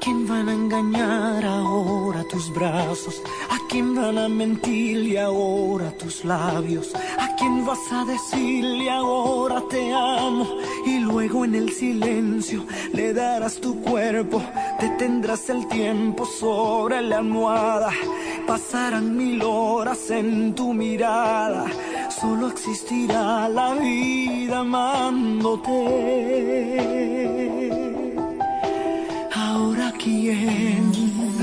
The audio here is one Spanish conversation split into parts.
quién van a engañar ahora tus brazos? ¿A quién van a mentirle ahora tus labios? ¿A quién vas a decirle ahora te amo? Y luego en el silencio le darás tu cuerpo, detendrás el tiempo sobre la almohada. Pasarán 1000 horas en tu mirada, solo existirá la vida amándote. Ahora quién,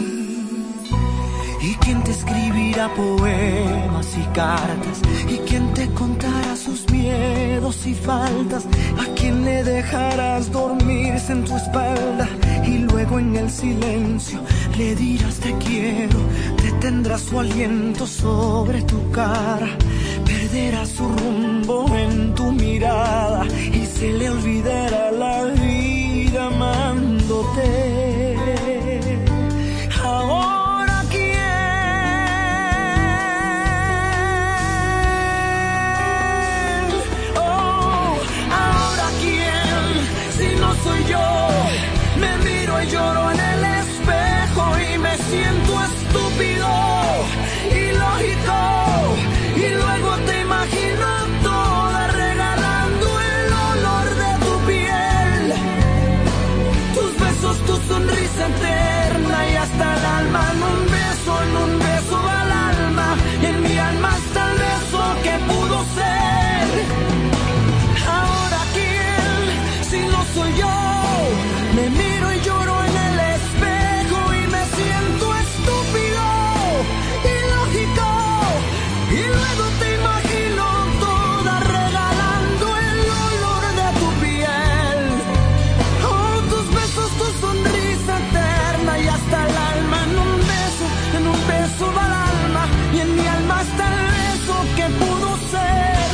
y quién te escribirá poemas y cartas, y quién te contará sus miedos y faltas, a quién le dejarás dormirse en tu espalda y luego en el silencio le dirás te quiero, detendrás su aliento sobre tu cara, perderás su rumbo en tu mirada y se le olvidará la vida amándote. Ahora quién, oh, ahora quién, si no soy yo, me miro y lloro en el espejo y me siento estúpido, ilógico, y luego te imagino toda regalando el olor de tu piel, tus besos, tu sonrisa eterna y hasta el alma. En un beso va el alma y en mi alma está el beso que pudo ser. Ahora quién, si no soy yo, me miro y lloro en el espejo y me siento estúpido, ilógico, y luego te imagino toda regalando el olor de tu piel, oh, tus besos, tu sonrisa eterna y hasta el alma. En un beso va el alma y en mi alma está el beso que pudo ser.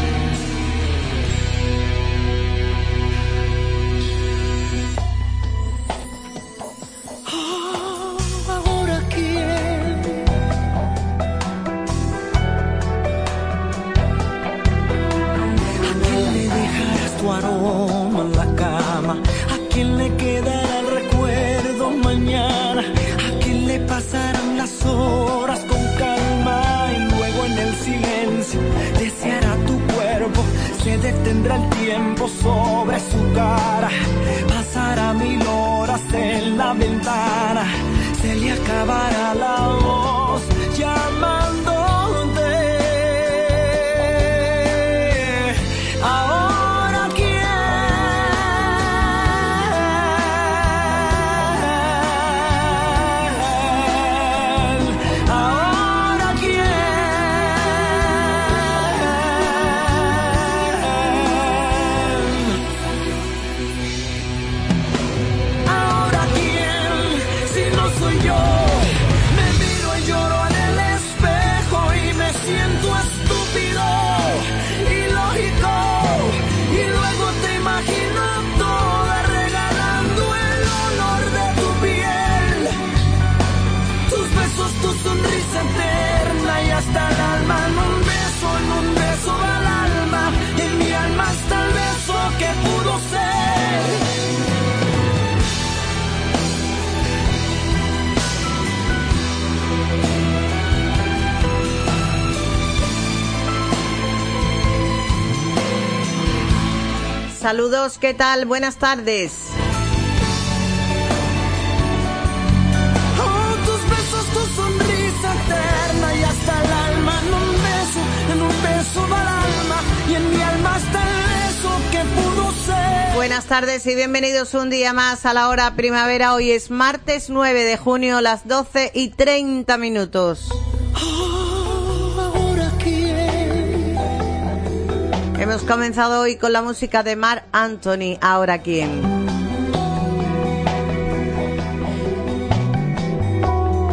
Oh, ahora quién, ¿a quién le dejarás tu aroma en la cama? ¿A quién le quedará el recuerdo mañana? ¿A quién le pasarán las horas con calma? Y luego en el silencio deseará tu cuerpo, se detendrá el tiempo sobre su cara, pasará 1000 horas en la ventana, se le acabará la voz llamándote. Ahora quién, ahora quién, ahora quién, si no soy yo, me miro y lloro en el espejo y me siento estúpido, ilógico, y luego te imagino toda regalando el olor de tu piel, tus besos, tu sonrisa eterna y hasta el alma. En un beso va el alma y en mi alma está el beso que pudo ser. Saludos, ¿qué tal? Buenas tardes. Oh, tus besos, tu sonrisa eterna y hasta el alma. En un beso va el alma y en mi alma está el beso que pudo ser. Buenas tardes y bienvenidos un día más a la hora primavera. Hoy es martes 9 de junio, las 12:30. Oh, ahora quién. Hemos comenzado hoy con la música de Marc Anthony. Ahora quién.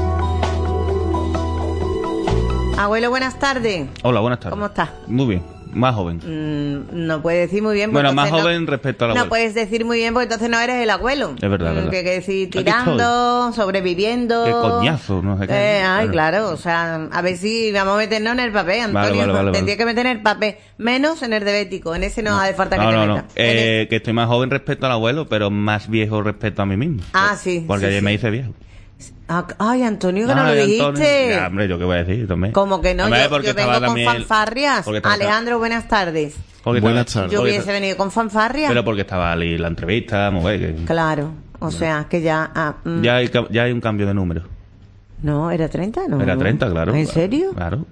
Abuelo, buenas tardes. Hola, buenas tardes. ¿Cómo estás? Muy bien. Más joven. No puedes decir muy bien. Bueno, más joven respecto al abuelo. No puedes decir muy bien porque entonces no eres el abuelo. Es verdad, verdad. Que hay que decir tirando, sobreviviendo. Qué coñazo, no sé qué. Claro, o sea, a ver si vamos a meternos en el papel, Antonio. Vale. Tendría que meter en el papel, menos en el de Bético. En ese no hace falta que te metas. Que estoy más joven respecto al abuelo, pero más viejo respecto a mí mismo. Sí. Porque ayer me hice viejo. Ay, Antonio, que no lo dijiste. Ya, hombre, yo qué voy a decir también. Como que no, hombre, yo vengo con fanfarrias. Alejandro, buenas tardes. Buenas tardes. Yo hubiese venido con fanfarrias. Pero porque estaba ahí la entrevista, Claro, o sea, que ya... Ya hay un cambio de número. No, ¿era 30? No. Era 30, claro. ¿En serio? Claro.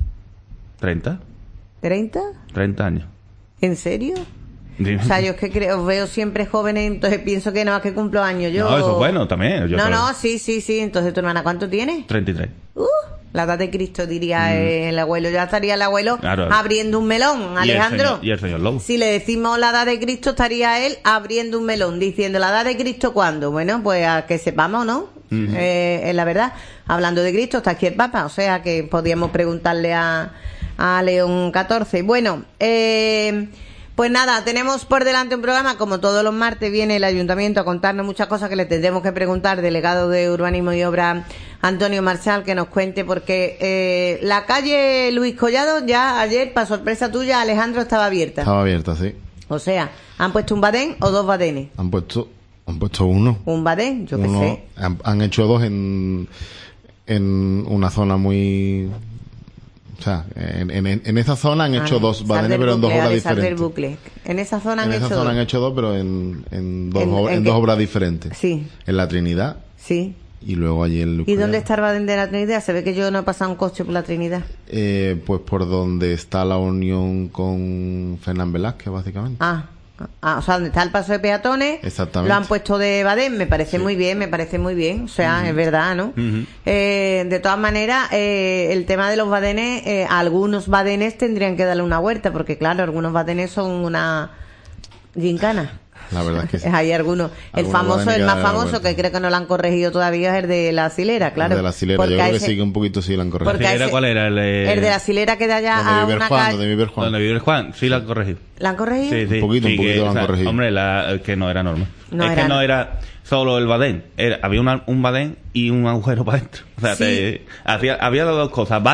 30. ¿30? 30 años. ¿En serio? O sea, yo es que os veo siempre jóvenes, entonces pienso que no más que cumplo años. Yo... No, eso es bueno también. Sí. Entonces, ¿tu hermana cuánto tiene? 33. La edad de Cristo, diría el abuelo. Ya estaría el abuelo claro, abriendo un melón, Alejandro. Y el señor Lobo. Si le decimos la edad de Cristo, estaría él abriendo un melón, diciendo ¿la edad de Cristo cuándo? Bueno, pues a que sepamos, ¿no? Es la verdad. Hablando de Cristo, está aquí el Papa, o sea que podríamos preguntarle a León XIV. Bueno, pues nada, tenemos por delante un programa, como todos los martes viene el Ayuntamiento a contarnos muchas cosas que le tendremos que preguntar, delegado de Urbanismo y Obra Antonio Marchal, que nos cuente, porque la calle Luis Collado ya ayer, para sorpresa tuya, Alejandro, estaba abierta. Estaba abierta, sí. O sea, ¿han puesto un badén o dos badenes? Han puesto uno. ¿Un badén? Yo qué sé. Han hecho dos en una zona muy... O sea, en esa zona han hecho dos badenes, pero en dos obras diferentes. En esa zona han hecho dos, pero en dos obras diferentes. Sí. En la Trinidad. Sí. Y luego allí en Luis ¿Y dónde está el badén de la Trinidad? Se ve que yo no he pasado un coche por la Trinidad. Pues por donde está la unión con Fernán Velázquez, básicamente. O sea, donde está el paso de peatones. Exactamente. Lo han puesto de badén, me parece muy bien, o sea, es verdad, ¿no? De todas maneras, el tema de los badenes, algunos badenes tendrían que darle una vuelta, porque claro, algunos badenes son una gincana. La verdad es que sí. Hay algunos. El más famoso, que creo que no lo han corregido todavía, es el de la Silera, claro. El de la Silera, yo creo que sí, que un poquito sí lo han corregido. ¿La Silera cuál era? El de la Silera que da allá a una calle. Donde vive Juan. Donde vive Juan, sí lo han corregido. ¿La han corregido? Sí. Un poquito lo han corregido. Hombre, que no era normal. No era solo el badén. Había un badén y un agujero para adentro. O sea, Sí. había las dos cosas.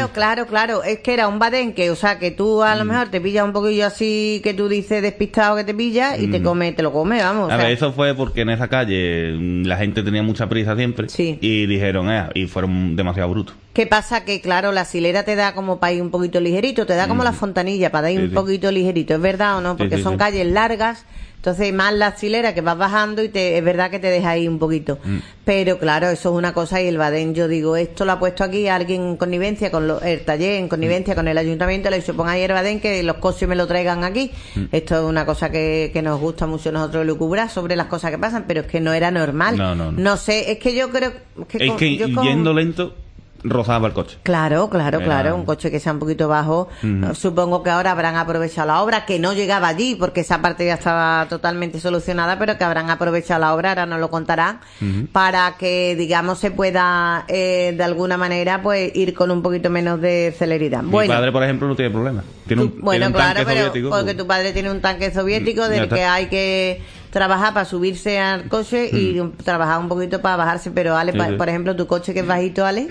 Claro. Es que era un badén que, o sea, que tú a lo mejor te pillas un poquillo así, que tú dices despistado que te pillas y te lo comes, vamos. A ver, eso fue porque en esa calle la gente tenía mucha prisa siempre. Sí. Y dijeron, y fueron demasiado brutos. ¿Qué pasa? Que claro, la Silera te da como para ir un poquito ligerito, te da como la Fontanilla para ir un poquito ligerito, ¿es verdad o no? Porque son calles largas, entonces más la Silera que vas bajando y es verdad que te deja ahí un poquito. Pero claro, eso es una cosa, y el badén, yo digo, esto lo ha puesto aquí alguien en connivencia con el taller, en connivencia con el ayuntamiento, le ha dicho, pon ahí el badén, que los coches me lo traigan aquí. Esto es una cosa que nos gusta mucho nosotros lucubrar sobre las cosas que pasan, pero es que no era normal. No sé, es que yo creo que... yendo lento rozaba el coche. Claro, un coche que sea un poquito bajo. Supongo que ahora habrán aprovechado la obra, que no llegaba allí porque esa parte ya estaba totalmente solucionada, pero que habrán aprovechado la obra, ahora nos lo contarán, para que, digamos, se pueda de alguna manera pues ir con un poquito menos de celeridad. Mi padre, por ejemplo, no tiene problema. Tiene un tanque soviético, porque tu padre tiene un tanque soviético del que hay que trabajar para subirse al coche y trabajar un poquito para bajarse. Pero Ale, por ejemplo, tu coche, que es bajito, Ale.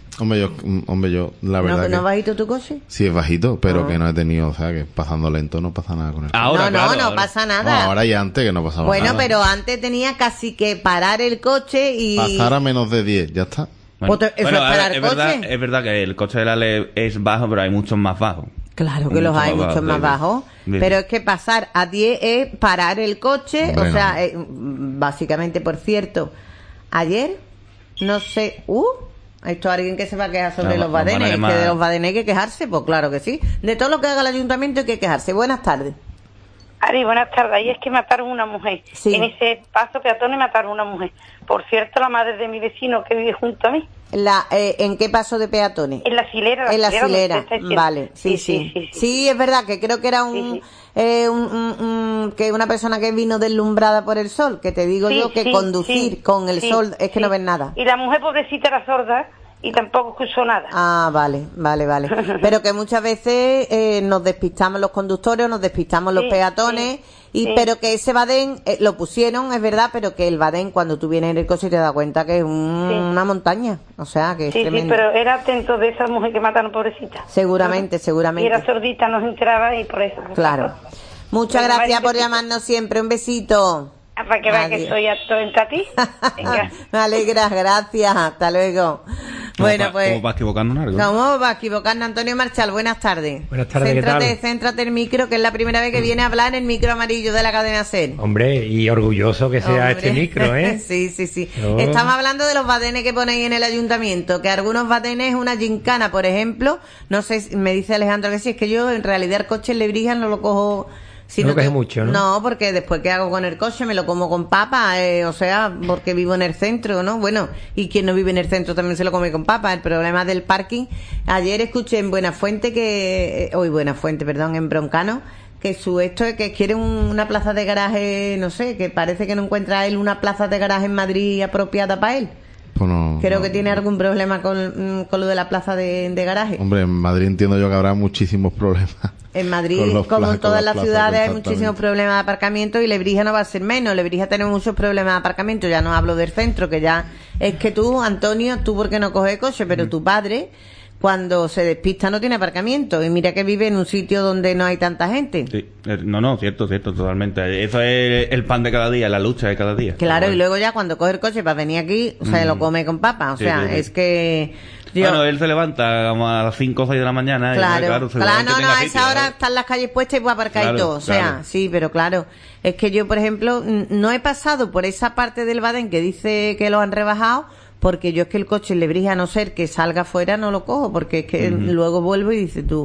Hombre, yo, la verdad ¿No es bajito tu coche? Sí, es bajito, pero que no he tenido, o sea, que pasando lento no pasa nada con él. Ahora, no pasa nada. No, ahora y antes que no pasaba nada. Bueno, pero antes tenía casi que parar el coche y... Pasar a menos de 10, ya está. Bueno, es verdad que el coche de la LE es bajo, pero hay muchos más bajos. Claro que los hay muchos más bajos, pero es que pasar a 10 es parar el coche. Hombre, o sea, básicamente, por cierto, ayer, no sé... Esto alguien que se va a quejar sobre los badenes, es que de los badenes hay que quejarse, pues claro que sí. De todo lo que haga el ayuntamiento hay que quejarse. Buenas tardes. Ari, buenas tardes. Ahí es que mataron una mujer. Sí. En ese paso peatón mataron una mujer. Por cierto, la madre de mi vecino que vive junto a mí. ¿En qué paso de peatones? En la Silera. En la Silera, vale. Sí, es verdad que creo que era que una persona que vino deslumbrada por el sol, que te digo yo que conducir con el sol es que no ves nada. Y la mujer pobrecita era sorda y tampoco escucho nada. Ah, vale. Pero que muchas veces nos despistamos los conductores, nos despistamos los peatones, pero que ese badén lo pusieron, es verdad, pero que el badén cuando tú vienes en el coche te das cuenta que es una montaña, o sea, que es tremendo. Sí, pero era atento de esa mujer que mataron, pobrecita. Seguramente. Y era sordita, no se enteraba y por eso. Claro. Muchas gracias por llamarnos siempre, un besito. Para que veas que soy atento a ti. Venga. Me alegras, gracias, hasta luego. Bueno, pues... ¿Cómo va a equivocarnos algo? ¿Cómo va a equivocarnos? Antonio Marchal, buenas tardes. Buenas tardes, ¿qué tal? Céntrate el micro, que es la primera vez que viene a hablar en el micro amarillo de la cadena SER. Hombre, y orgulloso que sea este micro, ¿eh? Sí. Estamos hablando de los badenes que ponéis en el ayuntamiento, que algunos badenes, una gincana, por ejemplo, no sé, me dice Alejandro que sí, es que yo en realidad el coche en Lebrija no lo cojo... no lo coge mucho, ¿no? No, porque después que hago con el coche me lo como con papa, o sea, porque vivo en el centro, ¿no? Bueno, y quien no vive en el centro también se lo come con papa. El problema del parking, ayer escuché en Buenafuente en Broncano, que esto es que quiere una plaza de garaje, no sé, que parece que no encuentra él una plaza de garaje en Madrid apropiada para él. Pues Creo que tiene algún problema con lo de la plaza de garaje. Hombre, en Madrid entiendo yo que habrá muchísimos problemas. En Madrid, como en todas las ciudades, hay muchísimos problemas de aparcamiento y Lebrija no va a ser menos. Lebrija tiene muchos problemas de aparcamiento. Ya no hablo del centro, que ya es que tú, Antonio, tú porque no coges coche, pero tu padre, cuando se despista, no tiene aparcamiento. Y mira que vive en un sitio donde no hay tanta gente. Sí, cierto, totalmente. Eso es el pan de cada día, la lucha de cada día. Claro, y luego ya cuando coge el coche para venir aquí, o sea, lo come con papa. O sea, es que... Bueno, él se levanta como a las 5 o 6 de la mañana. Claro, a esa hora están las calles puestas y puede aparcar y todo. O sea, sí, pero claro, es que yo, por ejemplo, no he pasado por esa parte del Badén que dice que lo han rebajado, porque yo es que el coche en Lebrija, a no ser que salga afuera, no lo cojo, porque es que luego vuelvo y dices tú...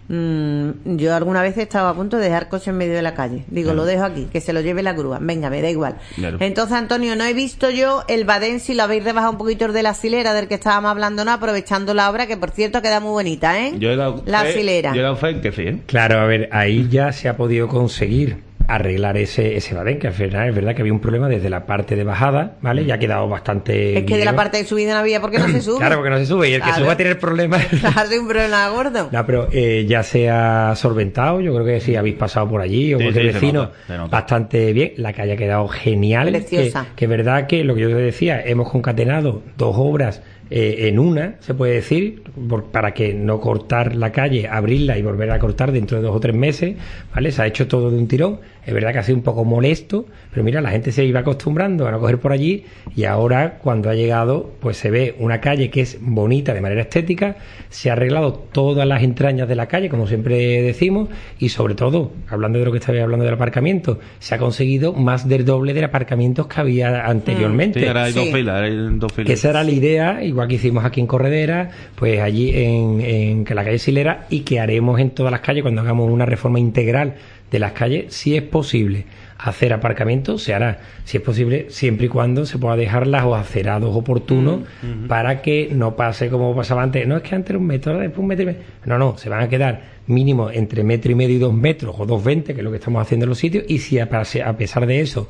yo alguna vez estaba a punto de dejar coche en medio de la calle. Digo, lo dejo aquí, que se lo lleve la grúa. Venga, me da igual. Claro. Entonces, Antonio, no he visto yo el Badén, si lo habéis rebajado un poquito de la Silera, del que estábamos hablando, ¿no? Aprovechando la obra, que por cierto queda muy bonita, ¿eh? La Silera. Yo he dado fe en que sí, ¿eh? Claro, a ver, ahí ya se ha podido conseguir arreglar ese Badén, que al final es verdad que había un problema desde la parte de bajada, ¿vale? Ya ha quedado bastante... Es que de la parte de subida no había porque no se sube. Claro, porque no se sube, y el que sube va a tener problemas. Claro, de un problema gordo. No, pero ya se ha solventado, yo creo que sí habéis pasado por allí, o cualquier vecino, se nota. Bastante bien, la calle ha quedado genial. Preciosa. Que es verdad que lo que yo te decía, hemos concatenado dos obras en una, se puede decir, para que no cortar la calle, abrirla y volver a cortar dentro de 2 o 3 meses, ¿vale? Se ha hecho todo de un tirón. Es verdad que ha sido un poco molesto, pero mira, la gente se iba acostumbrando a no coger por allí, y ahora, cuando ha llegado, pues se ve una calle que es bonita de manera estética, se ha arreglado todas las entrañas de la calle, como siempre decimos, y sobre todo, hablando de lo que estaba hablando del aparcamiento, se ha conseguido más del doble de aparcamientos que había anteriormente. Sí, ahora hay 2 filas, Que esa era la idea, igual que hicimos aquí en Corredera, pues allí en la calle Silera, y que haremos en todas las calles cuando hagamos una reforma integral de las calles. Si es posible hacer aparcamientos, se hará, si es posible, siempre y cuando se pueda dejar los acerados oportunos para que no pase como pasaba antes. No es que antes era 1 metro, después 1 metro y medio. No, se van a quedar mínimo entre 1,5 metros y 2 metros o 2,20, que es lo que estamos haciendo en los sitios, y si a pesar de eso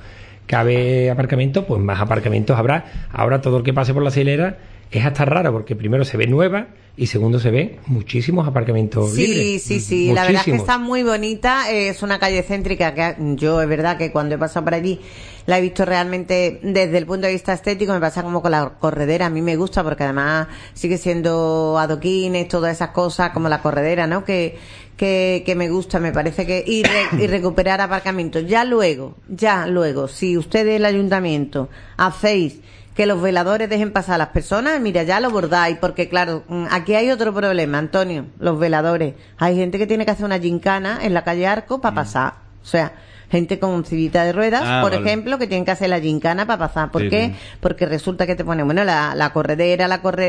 cabe aparcamiento, pues más aparcamientos habrá. Ahora todo el que pase por la Silera es hasta raro, porque primero se ve nueva y segundo se ven muchísimos aparcamientos libres. Sí, la verdad es que está muy bonita, es una calle céntrica que yo es verdad que cuando he pasado por allí la he visto realmente desde el punto de vista estético. Me pasa como con la Corredera, a mí me gusta porque además sigue siendo adoquines, todas esas cosas como la Corredera, ¿no? Que me gusta, me parece que y recuperar aparcamientos. Ya luego, si ustedes el ayuntamiento hacéis que los veladores dejen pasar a las personas, mira, ya lo bordáis, porque claro, aquí hay otro problema, Antonio, los veladores. Hay gente que tiene que hacer una gincana en la calle Arco para pasar, o sea, gente con sillita de ruedas, por ejemplo, que tienen que hacer la gincana para pasar. ¿Por qué? Sí. Porque resulta que te ponen, bueno, la Corredera,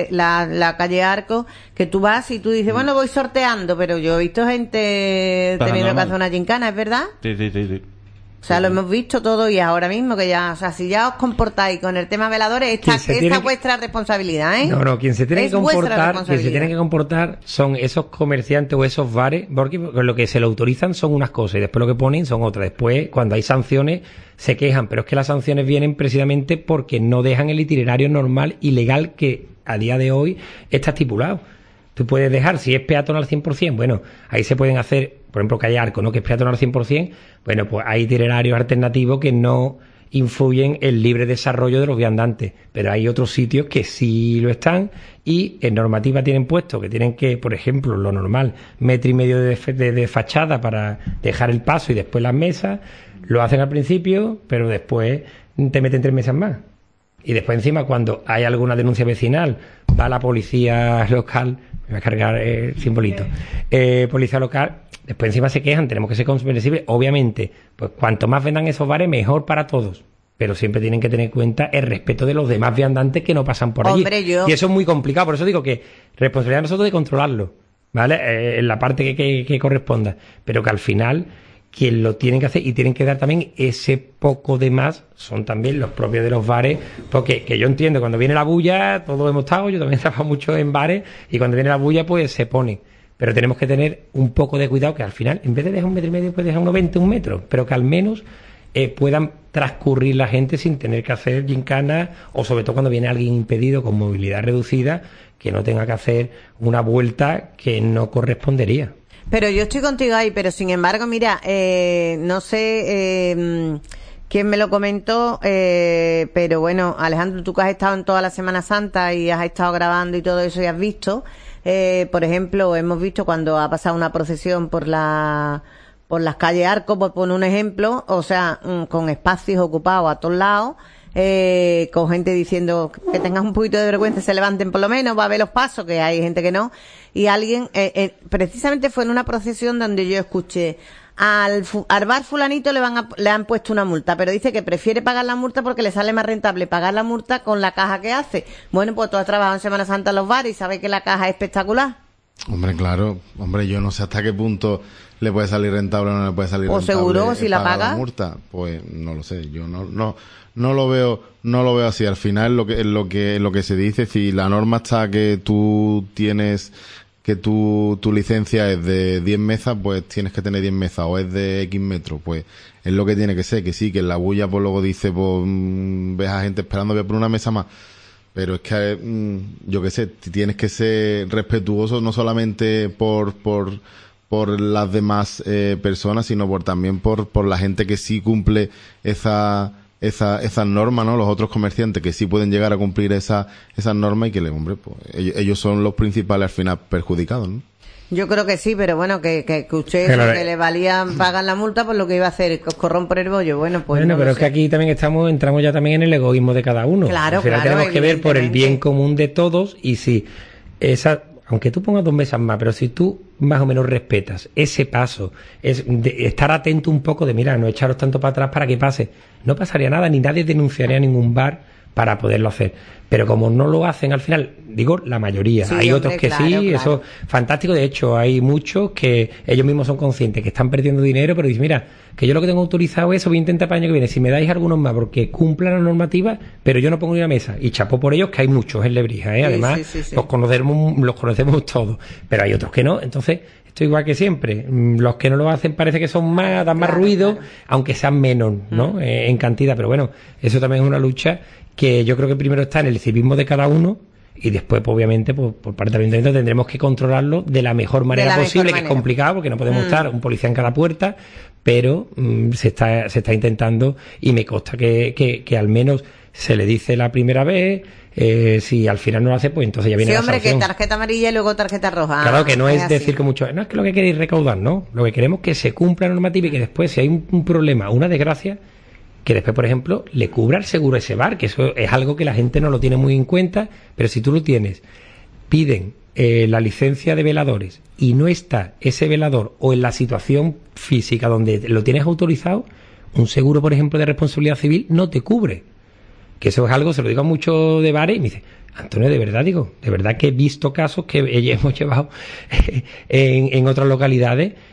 la calle Arco, que tú vas y tú dices, bueno, voy sorteando, pero yo he visto gente teniendo que hacer una gincana, ¿es verdad? Sí. O sea, lo hemos visto todo y ahora mismo que ya, o sea, si ya os comportáis con el tema veladores, esta es vuestra responsabilidad, ¿eh? No, quien se tiene que comportar son esos comerciantes o esos bares, porque lo que se lo autorizan son unas cosas y después lo que ponen son otras. Después, cuando hay sanciones, se quejan, pero es que las sanciones vienen precisamente porque no dejan el itinerario normal y legal que a día de hoy está estipulado. Tú puedes dejar, si es peatonal al 100%, bueno, ahí se pueden hacer, por ejemplo, que hay arco, ¿no?, que es peatonal al 100%, bueno, pues hay itinerarios alternativos que no influyen en el libre desarrollo de los viandantes, pero hay otros sitios que sí lo están y en normativa tienen puesto que tienen que, por ejemplo, lo normal, 1,5 metros de fachada para dejar el paso y después las mesas, lo hacen al principio, pero después te meten 3 mesas más. Y después encima, cuando hay alguna denuncia vecinal, va la policía local, me va a cargar el simbolito, policía local, después encima se quejan, tenemos que ser comprensibles. Obviamente, pues cuanto más vendan esos bares, mejor para todos. Pero siempre tienen que tener en cuenta el respeto de los demás viandantes que no pasan por allí. Y eso es muy complicado, por eso digo que responsabilidad de nosotros de controlarlo, ¿vale? En la parte que corresponda. Pero que al final, quien lo tienen que hacer y tienen que dar también ese poco de más son también los propios de los bares, porque que yo entiendo, cuando viene la bulla, todos hemos estado, yo también he trabajado mucho en bares, y cuando viene la bulla pues se pone, pero tenemos que tener un poco de cuidado, que al final, en vez de dejar 1,5 metros, pues dejar 1,20 metros, pero que al menos puedan transcurrir la gente sin tener que hacer gincana, o sobre todo cuando viene alguien impedido con movilidad reducida, que no tenga que hacer una vuelta que no correspondería. Pero yo estoy contigo ahí, pero sin embargo, mira, no sé quién me lo comentó, pero bueno, Alejandro, tú que has estado en toda la Semana Santa y has estado grabando y todo eso y has visto, por ejemplo, hemos visto cuando ha pasado una procesión por las calles Arco, por poner un ejemplo, o sea, con espacios ocupados a todos lados, con gente diciendo que tengan un poquito de vergüenza, se levanten por lo menos, va a ver los pasos, que hay gente que no, y alguien, precisamente fue en una procesión donde yo escuché al bar fulanito le han puesto una multa, pero dice que prefiere pagar la multa porque le sale más rentable pagar la multa con la caja que hace. Bueno, pues tú has trabajado en Semana Santa en los bares y sabes que la caja es espectacular. Hombre, claro, yo no sé hasta qué punto le puede salir rentable o no le puede salir rentable. O seguro, si la paga. La multa, pues no lo sé, yo no lo veo así. Al final lo que se dice, si la norma está que tú tienes que tu licencia es de 10 mesas, pues tienes que tener 10 mesas, o es de X metros, pues es lo que tiene que ser, que sí, que en la bulla pues luego dice, pues ves a gente esperando por una mesa más, pero es que yo qué sé, tienes que ser respetuoso no solamente por las demás personas, sino también por la gente que sí cumple esas normas, ¿no? Los otros comerciantes que sí pueden llegar a cumplir esas normas y que, hombre, pues ellos son los principales al final perjudicados, ¿no? Yo creo que sí, pero bueno, que usted eso, que le valía pagar la multa por lo que iba a hacer, coscorrón por el bollo. Bueno, pues bueno, no, pero es que aquí también entramos ya también en el egoísmo de cada uno. Claro, al final tenemos que ver por el bien común de todos, y si aunque tú pongas 2 mesas más, pero si tú más o menos respetas ese paso, es de estar atento un poco de, mira, no echaros tanto para atrás para que pase, no pasaría nada, ni nadie denunciaría a ningún bar para poderlo hacer. Pero como no lo hacen al final, digo la mayoría, sí, hay otros que claro, sí, claro. Eso es fantástico. De hecho, hay muchos que ellos mismos son conscientes que están perdiendo dinero, pero dicen, mira, que yo lo que tengo autorizado es eso, voy a intentar para el año que viene, si me dais algunos más porque cumplan la normativa, pero yo no pongo ni una mesa. Y chapó por ellos, que hay muchos en Lebrija, además sí. Los conocemos todos, pero hay otros que no. Entonces, esto igual que siempre, los que no lo hacen parece que son más, dan más ruido, aunque sean menos, ¿no? En cantidad, pero bueno, eso también es una lucha que yo creo que primero está en el civismo de cada uno, y después, pues, obviamente, por parte del ayuntamiento tendremos que controlarlo de la mejor manera posible, que es complicado porque no podemos estar un policía en cada puerta, pero se está intentando, y me consta que al menos se le dice la primera vez. Si al final no lo hace, pues entonces ya viene la sanción. Sí, hombre, que tarjeta amarilla y luego tarjeta roja. Claro, que no es decir que mucho, no es que lo que queréis recaudar, no. Lo que queremos es que se cumpla la normativa y que después, si hay un problema, una desgracia, que después, por ejemplo, le cubra el seguro ese bar, que eso es algo que la gente no lo tiene muy en cuenta, pero si tú lo tienes, piden la licencia de veladores y no está ese velador o en la situación física donde lo tienes autorizado, un seguro, por ejemplo, de responsabilidad civil no te cubre. Que eso es algo, se lo digo a muchos de bares y me dice, Antonio, de verdad que he visto casos que hemos llevado en otras localidades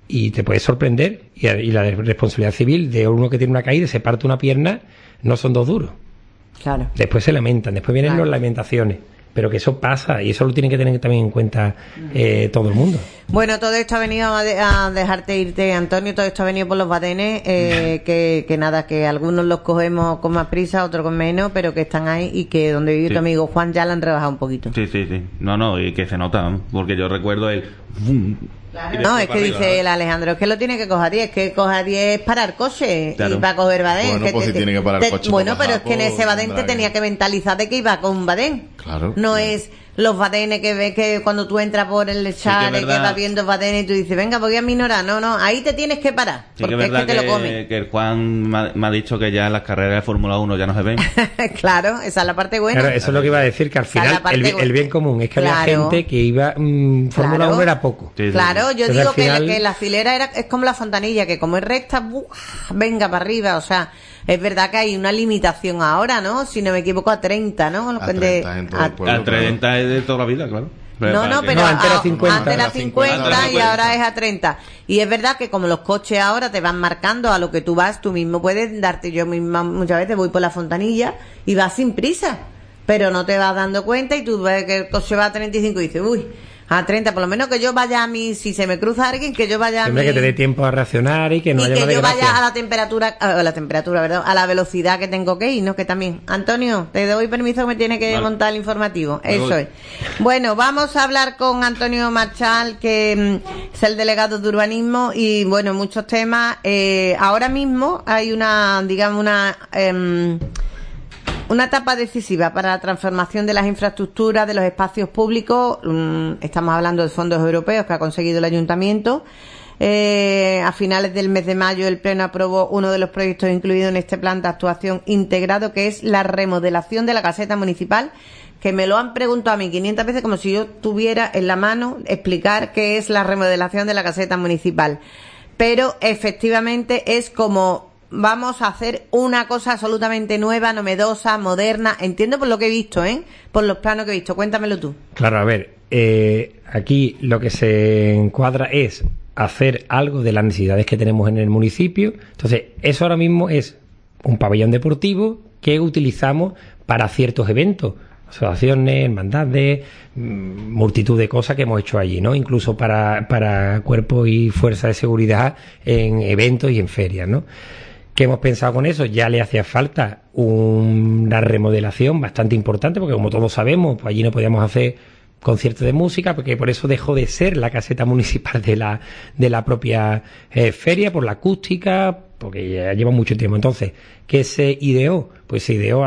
y te puedes sorprender. Y la responsabilidad civil de uno que tiene una caída y se parte una pierna no son 2 duros. Claro. Después se lamentan, después vienen las lamentaciones. Pero que eso pasa y eso lo tiene que tener también en cuenta todo el mundo. Bueno, todo esto ha venido a dejarte irte, Antonio, todo esto ha venido por los badenes, que nada, que algunos los cogemos con más prisa, otros con menos, pero que están ahí y que donde vive tu amigo Juan ya la han rebajado un poquito. Sí. No, y que se nota, porque yo recuerdo el... No, es que dice el Alejandro, es que lo tiene que coger a 10, que coger a 10 es parar coche y para coger badén. Bueno, pues si tiene que parar coche. Bueno, pero es que en ese badén te tenía que mentalizar de que iba con un badén. Claro. No es los badenes que ves que cuando tú entras por el chale, que vas viendo badenes y tú dices, venga, voy a minorar. No, ahí te tienes que parar, porque es que te lo comes. Que el Juan me ha dicho que ya en las carreras de Fórmula 1 ya no se ven. Claro, esa es la parte buena. Claro, eso es lo que iba a decir, que al final el bien común es que había gente que iba... Fórmula 1 era poco. Sí. Claro, yo entonces, digo final... que la filera es como la fontanilla, que como es recta, venga para arriba, o sea... Es verdad que hay una limitación ahora, ¿no? Si no me equivoco, a 30, ¿no? A 30 en todo el pueblo. A 30 es de toda la vida, claro. Pero antes era 50. Antes era 50 y ahora es a 30. Y es verdad que como los coches ahora te van marcando a lo que tú vas, tú mismo puedes darte, yo misma muchas veces voy por la fontanilla y vas sin prisa, pero no te vas dando cuenta y tú ves que el coche va a 35 y dices, uy, a 30, por lo menos que yo vaya a mí, si se me cruza alguien, que yo vaya a mí... que te dé tiempo a reaccionar y que no haya que yo vaya a la temperatura, perdón, a la velocidad que tengo que ir, ¿no? Que también. Antonio, te doy permiso que me tiene que montar el informativo. Eso es. Bueno, vamos a hablar con Antonio Marchal, que es el delegado de urbanismo y, bueno, muchos temas. Ahora mismo hay una etapa decisiva para la transformación de las infraestructuras, de los espacios públicos. Estamos hablando de fondos europeos que ha conseguido el ayuntamiento. A finales del mes de mayo el Pleno aprobó uno de los proyectos incluidos en este plan de actuación integrado, que es la remodelación de la caseta municipal, que me lo han preguntado a mí 500 veces como si yo tuviera en la mano explicar qué es la remodelación de la caseta municipal. Pero efectivamente es como... Vamos a hacer una cosa absolutamente nueva, novedosa, moderna. Entiendo por lo que he visto, por los planos que he visto. Cuéntamelo tú. Claro, a ver, aquí lo que se encuadra es hacer algo de las necesidades que tenemos en el municipio. Entonces, eso ahora mismo es un pabellón deportivo que utilizamos para ciertos eventos, asociaciones, hermandades, multitud de cosas que hemos hecho allí, ¿no? Incluso para cuerpos y fuerzas de seguridad en eventos y en ferias, ¿no? ¿Qué hemos pensado con eso? Ya le hacía falta una remodelación bastante importante, porque como todos sabemos, pues allí no podíamos hacer conciertos de música, porque por eso dejó de ser la caseta municipal de la propia feria, por la acústica, porque ya lleva mucho tiempo. Entonces, ¿qué se ideó? Pues se ideó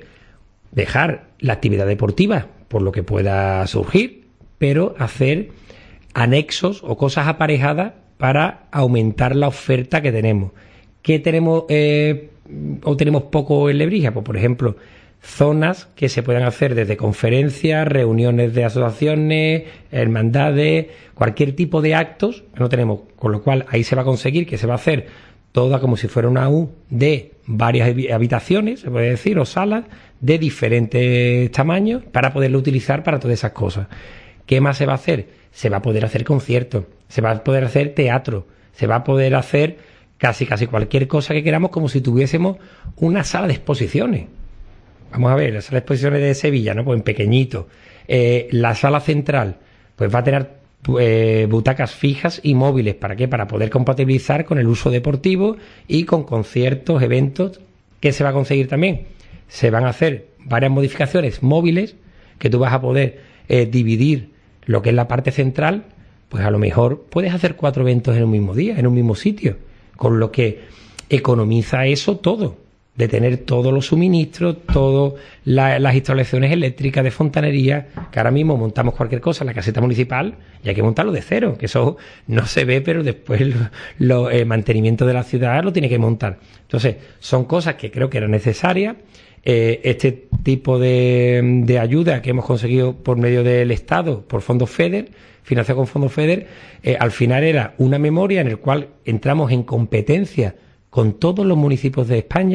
dejar la actividad deportiva, por lo que pueda surgir, pero hacer anexos o cosas aparejadas para aumentar la oferta que tenemos. ¿Qué tenemos o tenemos poco en Lebrija? Pues, por ejemplo, zonas que se puedan hacer desde conferencias, reuniones de asociaciones, hermandades, cualquier tipo de actos que no tenemos, con lo cual ahí se va a conseguir que se va a hacer toda como si fuera una U de varias habitaciones, se puede decir, o salas de diferentes tamaños para poderlo utilizar para todas esas cosas. ¿Qué más se va a hacer? Se va a poder hacer conciertos, se va a poder hacer teatro, se va a poder hacer casi cualquier cosa que queramos, como si tuviésemos una sala de exposiciones. Vamos a ver, la sala de exposiciones de Sevilla, ¿no? Pues en pequeñito. La sala central, pues va a tener butacas fijas y móviles. ¿Para qué? Para poder compatibilizar con el uso deportivo y con conciertos, eventos. ¿Qué se va a conseguir también? Se van a hacer varias modificaciones móviles que tú vas a poder dividir lo que es la parte central. Pues a lo mejor puedes hacer 4 eventos en un mismo día, en un mismo sitio, con lo que economiza eso todo, de tener todos los suministros, todas las instalaciones eléctricas de fontanería, que ahora mismo montamos cualquier cosa en la caseta municipal y hay que montarlo de cero, que eso no se ve, pero después el mantenimiento de la ciudad lo tiene que montar. Entonces, son cosas que creo que eran necesarias. Este tipo de ayuda que hemos conseguido por medio del Estado, por fondos FEDER, financiado con fondos FEDER, al final era una memoria en el cual entramos en competencia con todos los municipios de España,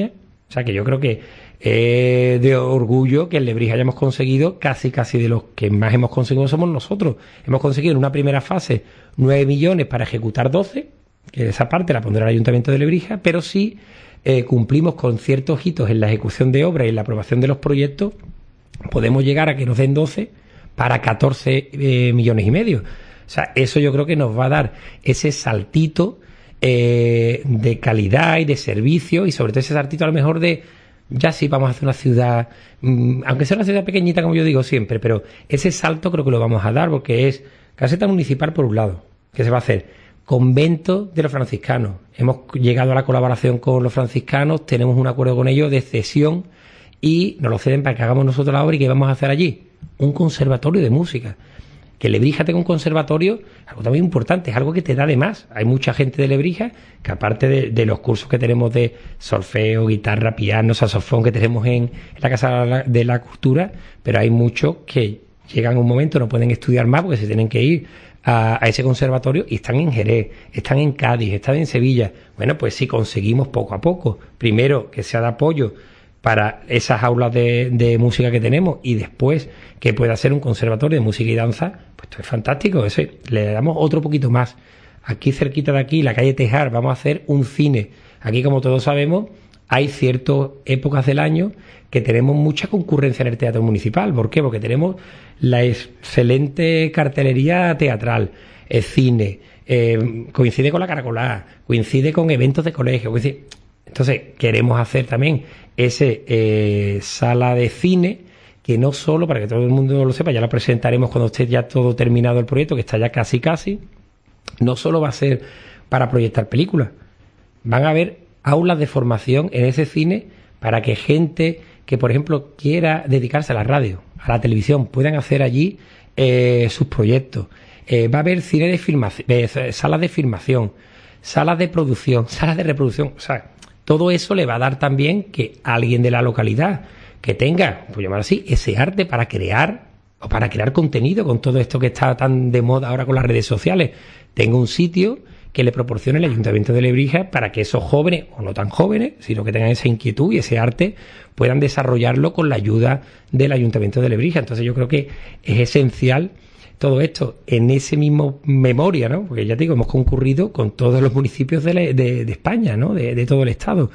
O sea que yo creo que de orgullo que en Lebrija hayamos conseguido casi de los que más hemos conseguido somos nosotros. Hemos conseguido en una primera fase 9 millones para ejecutar 12, que esa parte la pondrá el Ayuntamiento de Lebrija, pero sí cumplimos con ciertos hitos en la ejecución de obras y en la aprobación de los proyectos, podemos llegar a que nos den 12 para 14 millones y medio. O sea, eso yo creo que nos va a dar ese saltito de calidad y de servicio, y sobre todo ese saltito a lo mejor de ya sí vamos a hacer una ciudad, aunque sea una ciudad pequeñita como yo digo siempre, pero ese salto creo que lo vamos a dar, porque es caseta municipal por un lado, que se va a hacer convento de los franciscanos. Hemos llegado a la colaboración con los franciscanos, tenemos un acuerdo con ellos de cesión y nos lo ceden para que hagamos nosotros la obra. ¿Y qué vamos a hacer allí? Un conservatorio de música. Que Lebrija tenga un conservatorio, algo también importante, es algo que te da de más. Hay mucha gente de Lebrija que, aparte de los cursos que tenemos de solfeo, guitarra, piano, saxofón que tenemos en la Casa de la Cultura, pero hay muchos que llegan a un momento, no pueden estudiar más porque se tienen que ir a ese conservatorio y están en Jerez, están en Cádiz, están en Sevilla. Bueno, pues si conseguimos poco a poco, primero que sea de apoyo para esas aulas de música que tenemos, y después que pueda ser un conservatorio de música y danza, pues esto es fantástico. Eso, le damos otro poquito más. Aquí cerquita de aquí, la calle Tejar, vamos a hacer un cine. Aquí, como todos sabemos, hay ciertas épocas del año que tenemos mucha concurrencia en el teatro municipal. ¿Por qué? Porque tenemos la excelente cartelería teatral, el cine, coincide con la Caracolá, coincide con eventos de colegio. Entonces, queremos hacer también ese sala de cine, que no solo, para que todo el mundo lo sepa, ya lo presentaremos cuando esté ya todo terminado el proyecto, que está ya casi, no solo va a ser para proyectar películas, van a haber aulas de formación en ese cine para que gente que, por ejemplo, quiera dedicarse a la radio, a la televisión, puedan hacer allí sus proyectos. Va a haber cine de filmación, salas de filmación, salas de producción, salas de reproducción. O sea, todo eso le va a dar también que alguien de la localidad que tenga, por llamar así, ese arte para crear contenido con todo esto que está tan de moda ahora con las redes sociales, tenga un sitio que le proporcione el Ayuntamiento de Lebrija para que esos jóvenes, o no tan jóvenes, sino que tengan esa inquietud y ese arte, puedan desarrollarlo con la ayuda del Ayuntamiento de Lebrija. Entonces yo creo que es esencial todo esto en ese mismo memoria, ¿no? Porque ya te digo, hemos concurrido con todos los municipios de España, ¿no? De todo el estado.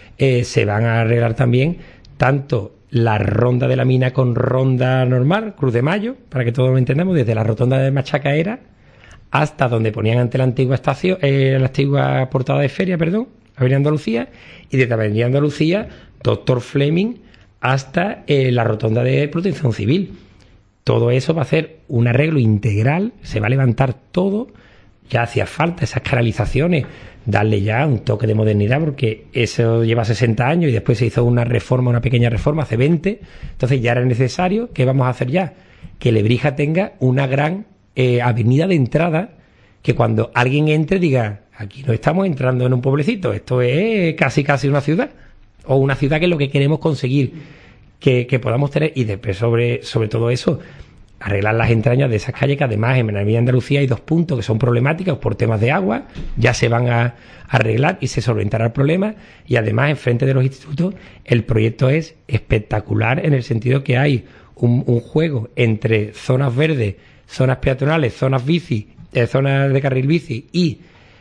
Se van a arreglar también tanto la ronda de la mina con ronda normal, Cruz de Mayo, para que todos lo entendamos, desde la rotonda de Machacaera hasta donde ponían ante la antigua estación, la antigua portada de feria, Avenida Andalucía, y desde Avenida Andalucía, Doctor Fleming, hasta la rotonda de Protección Civil. Todo eso va a ser un arreglo integral, se va a levantar todo, ya hacía falta esas canalizaciones, darle ya un toque de modernidad, porque eso lleva 60 años y después se hizo una pequeña reforma hace 20, entonces ya era necesario. ¿Qué vamos a hacer ya? Que Lebrija tenga una gran avenida de entrada, que cuando alguien entre diga, aquí no estamos entrando en un pueblecito, esto es casi una ciudad, o una ciudad que es lo que queremos conseguir, que podamos tener. Y después sobre todo eso, arreglar las entrañas de esas calles, que además en la Avenida Andalucía hay 2 puntos que son problemáticos por temas de agua, ya se van a arreglar y se solventará el problema. Y además, enfrente de los institutos, el proyecto es espectacular en el sentido que hay un juego entre zonas verdes, zonas peatonales, zonas bici, zonas de carril bici, y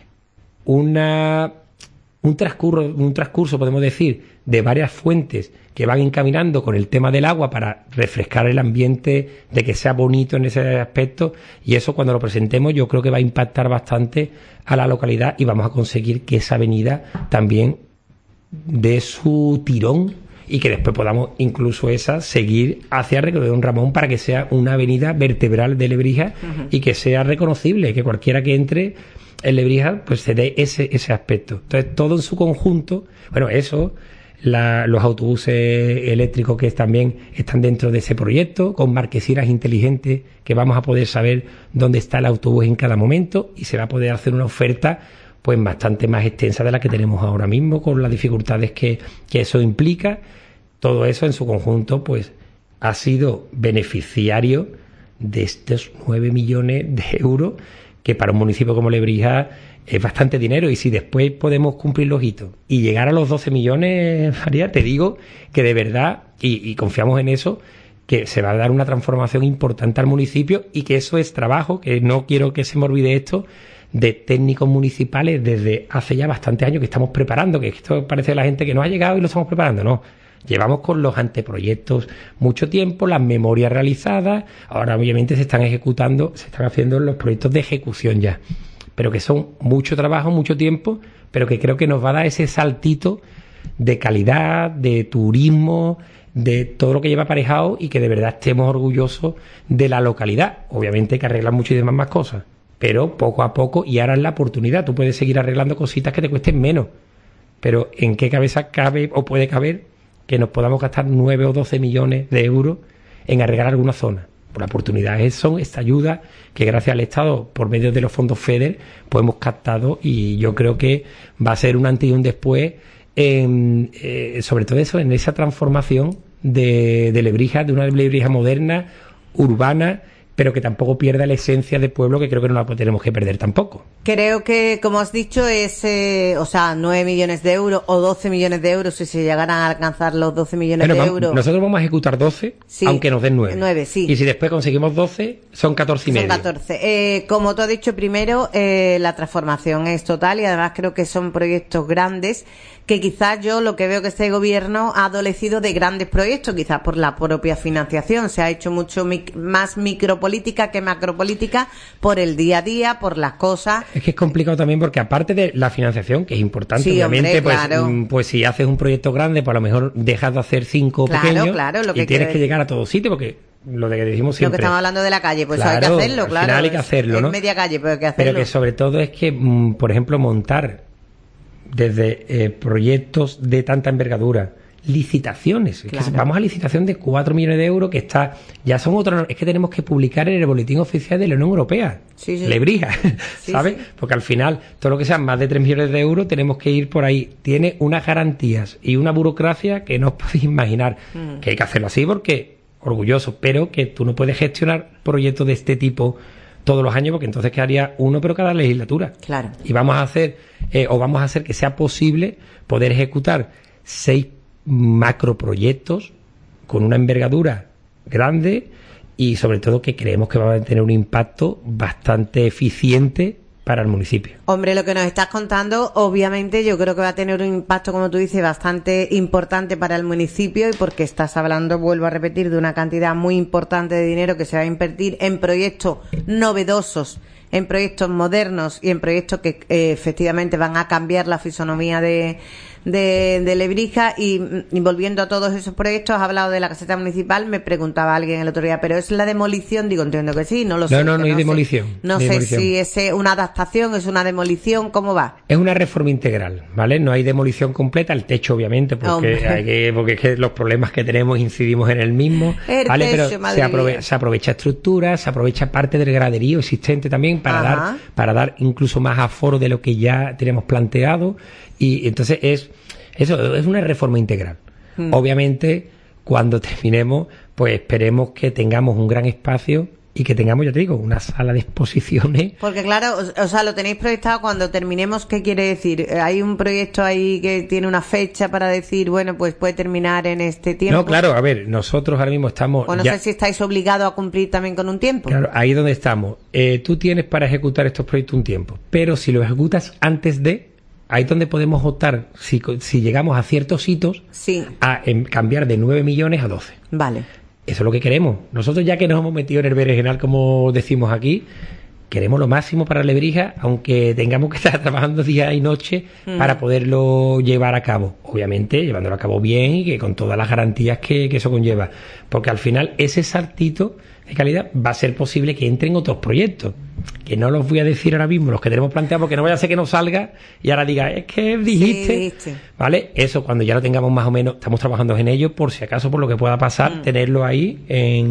un transcurso, podemos decir, de varias fuentes que van encaminando con el tema del agua para refrescar el ambiente, de que sea bonito en ese aspecto. Y eso, cuando lo presentemos, yo creo que va a impactar bastante a la localidad, y vamos a conseguir que esa avenida también dé su tirón, y que después podamos incluso seguir hacia Recuerdo de Don Ramón, para que sea una avenida vertebral de Lebrija, y que sea reconocible, que cualquiera que entre en Lebrija pues se dé ese aspecto. Entonces, todo en su conjunto, los autobuses eléctricos que también están dentro de ese proyecto, con marquesinas inteligentes que vamos a poder saber dónde está el autobús en cada momento, y se va a poder hacer una oferta pues bastante más extensa de la que tenemos ahora mismo, con las dificultades que eso implica. Todo eso en su conjunto pues ha sido beneficiario de estos 9 millones de euros que para un municipio como Lebrija es bastante dinero, y si después podemos cumplir los hitos y llegar a los 12 millones, María, te digo que de verdad, y confiamos en eso, que se va a dar una transformación importante al municipio, y que eso es trabajo, que no quiero que se me olvide esto, de técnicos municipales desde hace ya bastantes años que estamos preparando, que esto parece la gente que no ha llegado y lo estamos preparando, no. Llevamos con los anteproyectos mucho tiempo, las memorias realizadas, ahora obviamente se están ejecutando, se están haciendo los proyectos de ejecución ya, pero que son mucho trabajo, mucho tiempo, pero que creo que nos va a dar ese saltito de calidad, de turismo, de todo lo que lleva aparejado, y que de verdad estemos orgullosos de la localidad. Obviamente hay que arreglar muchísimas más cosas, pero poco a poco, y ahora es la oportunidad. Tú puedes seguir arreglando cositas que te cuesten menos, pero ¿en qué cabeza cabe o puede caber que nos podamos gastar 9 o 12 millones de euros en arreglar alguna zona? Por la oportunidad son esta ayuda que gracias al Estado, por medio de los fondos FEDER, pues hemos captado, y yo creo que va a ser un antes y un después, sobre todo eso, en esa transformación de Lebrija, de una Lebrija moderna, urbana, pero que tampoco pierda la esencia de pueblo, que creo que no la tenemos que perder tampoco. Creo que, como has dicho, es, 9 millones de euros o 12 millones de euros, si se llegaran a alcanzar los 12 millones de euros. Nosotros vamos a ejecutar 12, sí, aunque nos den 9. 9, sí. Y si después conseguimos 12, son 14 y medio. Son 14. Como tú has dicho primero, la transformación es total, y además creo que son proyectos grandes, que quizás yo lo que veo que este gobierno ha adolecido de grandes proyectos, quizás por la propia financiación. Se ha hecho mucho más micropolítica que macropolítica, por el día a día, por las cosas. Es que es complicado también, porque aparte de la financiación, que es importante, sí, obviamente, hombre, claro, pues si haces un proyecto grande, pues a lo mejor dejas de hacer 5 pequeños, lo que y tienes que llegar a todo sitio, porque lo de que decimos siempre, lo que estamos hablando de la calle, pues claro, eso hay que hacerlo, claro. Al final hay que hacerlo, ¿no? Es media calle, pero hay que hacerlo. Pero que sobre todo es que, por ejemplo, montar desde proyectos de tanta envergadura, licitaciones, claro, que vamos a licitación de 4 millones de euros, que ya son otros, es que tenemos que publicar en el boletín oficial de la Unión Europea, sí, sí, Lebrija, sí, ¿sabes? Sí. Porque al final, todo lo que sean más de 3 millones de euros, tenemos que ir por ahí. Tiene unas garantías y una burocracia que no os podéis imaginar, que hay que hacerlo así porque orgulloso, pero que tú no puedes gestionar proyectos de este tipo todos los años, porque entonces quedaría uno pero cada legislatura. Claro. Y vamos a hacer que sea posible poder ejecutar 6 macroproyectos con una envergadura grande, y sobre todo que creemos que va a tener un impacto bastante eficiente para el municipio. Hombre, lo que nos estás contando, obviamente yo creo que va a tener un impacto, como tú dices, bastante importante para el municipio, y porque estás hablando, vuelvo a repetir, de una cantidad muy importante de dinero que se va a invertir en proyectos novedosos, en proyectos modernos y en proyectos que efectivamente van a cambiar la fisonomía de Lebrija. Y volviendo a todos esos proyectos, has hablado de la caseta municipal. Me preguntaba alguien el otro día, ¿pero es la demolición? Digo, entiendo que sí, no lo sé. No hay demolición. No sé si es una adaptación, es una demolición, ¿cómo va? Es una reforma integral, ¿vale? No hay demolición completa, el techo obviamente, porque es que los problemas que tenemos incidimos en el mismo, ¿vale? Pero se aprovecha estructura, se aprovecha parte del graderío existente también para dar incluso más aforo de lo que ya teníamos planteado. Y entonces es una reforma integral. Obviamente, cuando terminemos, pues esperemos que tengamos un gran espacio y que tengamos, ya te digo, una sala de exposiciones. Porque claro, o sea, lo tenéis proyectado cuando terminemos. ¿Qué quiere decir? ¿Hay un proyecto ahí que tiene una fecha para decir, bueno, pues puede terminar en este tiempo? No, claro, a ver, nosotros ahora mismo estamos... O no sé si estáis obligados a cumplir también con un tiempo. Claro, ahí donde estamos. Tú tienes para ejecutar estos proyectos un tiempo, pero si lo ejecutas antes de... Ahí es donde podemos optar, si llegamos a ciertos hitos, sí, a cambiar de 9 millones a 12. Vale. Eso es lo que queremos. Nosotros, ya que nos hemos metido en el berenjenal, como decimos aquí, queremos lo máximo para Lebrija, aunque tengamos que estar trabajando día y noche para poderlo llevar a cabo. Obviamente, llevándolo a cabo bien y que con todas las garantías que eso conlleva. Porque al final, ese saltito de calidad va a ser posible que entren otros proyectos, que no los voy a decir ahora mismo, los que tenemos planteados, porque no vaya a ser que no salga y ahora diga, es que dijiste, sí, ¿vale? Eso, cuando ya lo tengamos más o menos, estamos trabajando en ello, por si acaso, por lo que pueda pasar, tenerlo ahí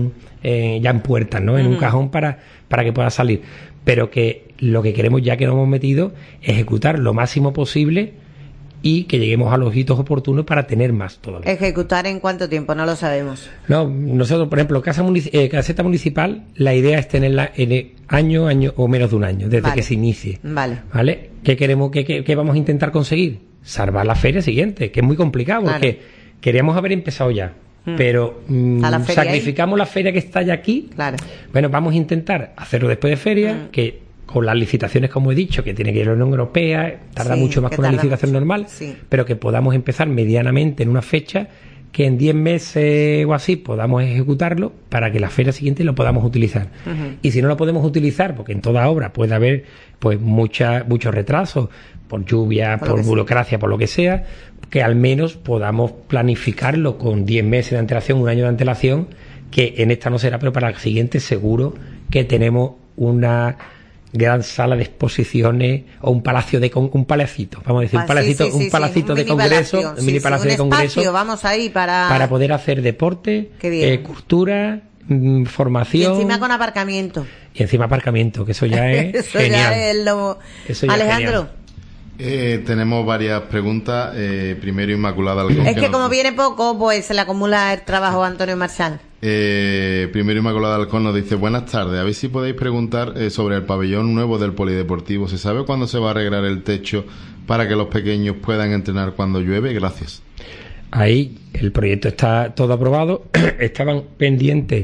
ya en puertas, ¿no? En un cajón para que pueda salir. Pero que lo que queremos, ya que nos hemos metido, es ejecutar lo máximo posible y que lleguemos a los hitos oportunos para tener más todavía. ¿Ejecutar en cuánto tiempo? No lo sabemos. No, nosotros, por ejemplo, caseta municipal, la idea es tenerla en año o menos de un año, desde que se inicie. ¿Vale? ¿Qué queremos, qué vamos a intentar conseguir? Salvar la feria siguiente, que es muy complicado, porque queríamos haber empezado ya. Pero sacrificamos la feria que está ya aquí. Bueno, vamos a intentar hacerlo después de feria, que con las licitaciones, como he dicho, que tiene que ir a la Unión Europea, tarda mucho más que una licitación normal, pero que podamos empezar medianamente en una fecha, que en 10 meses o así podamos ejecutarlo para que la feria siguiente lo podamos utilizar. Y si no lo podemos utilizar, porque en toda obra puede haber pues muchos retrasos, por lluvia, por burocracia, por lo que sea, que al menos podamos planificarlo con 10 meses de antelación, un año de antelación, que en esta no será, pero para la siguiente seguro que tenemos una gran sala de exposiciones o un palacio un palacito, vamos a decir, un palacito de congreso, un mini palacio de congreso, vamos ahí para poder hacer deporte, cultura, formación. Y encima con aparcamiento. Que eso ya es eso genial. Ya es lo... Alejandro. Tenemos varias preguntas. Primero, Inmaculada Alcón. Es que como viene poco, pues se le acumula el trabajo a Antonio Marchal. Primero, Inmaculada Alcón nos dice: buenas tardes, a ver si podéis preguntar sobre el pabellón nuevo del polideportivo. ¿Se sabe cuándo se va a arreglar el techo para que los pequeños puedan entrenar cuando llueve? Gracias. Ahí el proyecto está todo aprobado. Estaban pendientes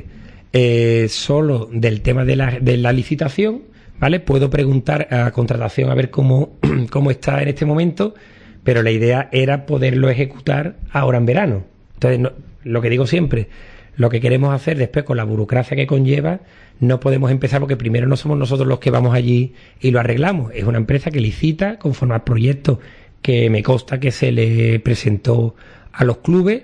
solo del tema de la licitación. ¿Vale? Puedo preguntar a contratación a ver cómo está en este momento, pero la idea era poderlo ejecutar ahora en verano. Entonces, lo que digo siempre, lo que queremos hacer después con la burocracia que conlleva, no podemos empezar porque primero no somos nosotros los que vamos allí y lo arreglamos. Es una empresa que licita conforme al proyecto que me consta que se le presentó a los clubes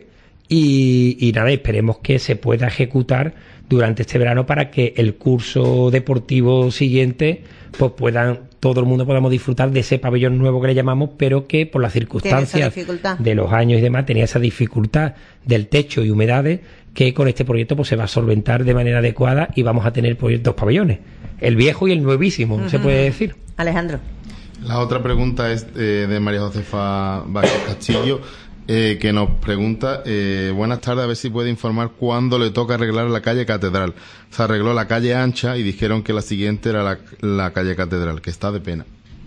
y nada, esperemos que se pueda ejecutar durante este verano para que el curso deportivo siguiente pues todo el mundo podamos disfrutar de ese pabellón nuevo que le llamamos, pero que por las circunstancias de los años y demás tenía esa dificultad del techo y humedades, que con este proyecto pues se va a solventar de manera adecuada y vamos a tener pues, 2 pabellones, el viejo y el nuevísimo, se puede decir. Alejandro. La otra pregunta es de María Josefa Vázquez Castillo, que nos pregunta: buenas tardes, a ver si puede informar cuándo le toca arreglar la calle Catedral. Se arregló la calle Ancha y dijeron que la siguiente era la calle Catedral, que está de pena.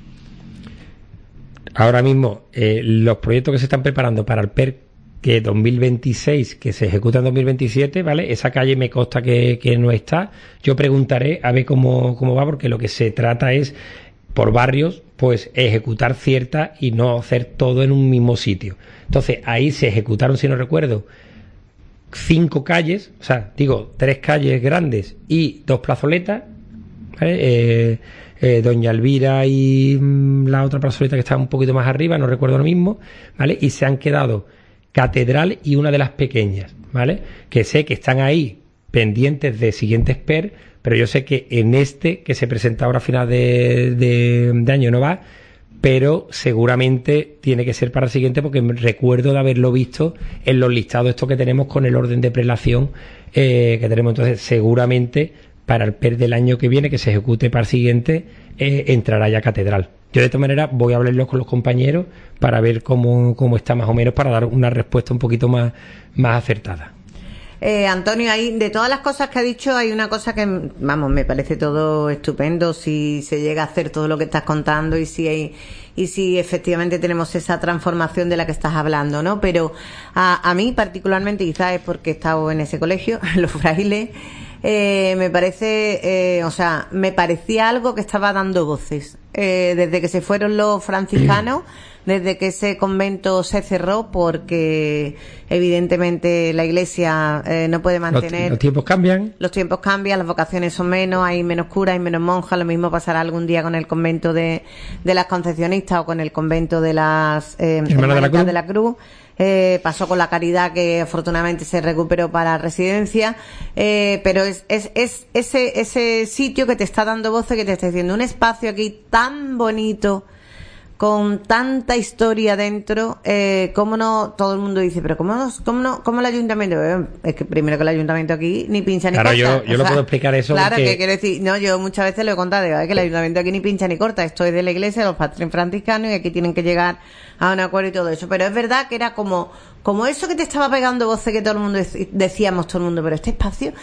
Ahora mismo los proyectos que se están preparando para el PER que 2026, que se ejecuta en 2027, ¿vale? Esa calle me consta que no está. Yo preguntaré a ver cómo va, porque lo que se trata es, por barrios, pues ejecutar cierta y no hacer todo en un mismo sitio. Entonces, ahí se ejecutaron, si no recuerdo, 5 calles, o sea, 3 calles grandes y 2 plazoletas, ¿vale? Doña Elvira y la otra plazoleta que está un poquito más arriba, no recuerdo lo mismo, ¿vale? Y se han quedado Catedral y una de las pequeñas, ¿vale? Que sé que están ahí pendientes de siguientes PER, pero yo sé que en que se presenta ahora a final de año no va, pero seguramente tiene que ser para el siguiente, porque recuerdo de haberlo visto en los listados estos que tenemos con el orden de prelación que tenemos. Entonces seguramente para el PER del año que viene, que se ejecute para el siguiente, entrará ya Catedral. Yo de esta manera voy a hablarlo con los compañeros para ver cómo está más o menos, para dar una respuesta un poquito más acertada. Antonio, de todas las cosas que ha dicho, hay una cosa que, vamos, me parece todo estupendo si se llega a hacer todo lo que estás contando y si efectivamente tenemos esa transformación de la que estás hablando, ¿no? Pero a mí particularmente, quizás es porque he estado en ese colegio, en los frailes, me parece, me parecía algo que estaba dando voces. Desde que se fueron los franciscanos, desde que ese convento se cerró, porque evidentemente la Iglesia no puede mantener... Los tiempos cambian. Los tiempos cambian, las vocaciones son menos, hay menos curas, hay menos monjas. Lo mismo pasará algún día con el convento de las Concepcionistas o con el convento de las Hermanitas de la Cruz. Pasó con la Caridad, que afortunadamente se recuperó para residencia, pero es ese sitio que te está dando voz, que te está diciendo un espacio aquí tan bonito, con tanta historia dentro, cómo no, todo el mundo dice, pero cómo el ayuntamiento, es que primero que el ayuntamiento aquí ni pincha ni corta. Claro, yo lo puedo explicar eso. Claro, porque... que quiero decir, no, yo muchas veces lo he contado, digo, que el ayuntamiento aquí ni pincha ni corta, esto es de la iglesia, de los padres franciscanos, y aquí tienen que llegar a un acuerdo y todo eso. Pero es verdad que era como eso que te estaba pegando voces que todo el mundo decíamos, pero este espacio.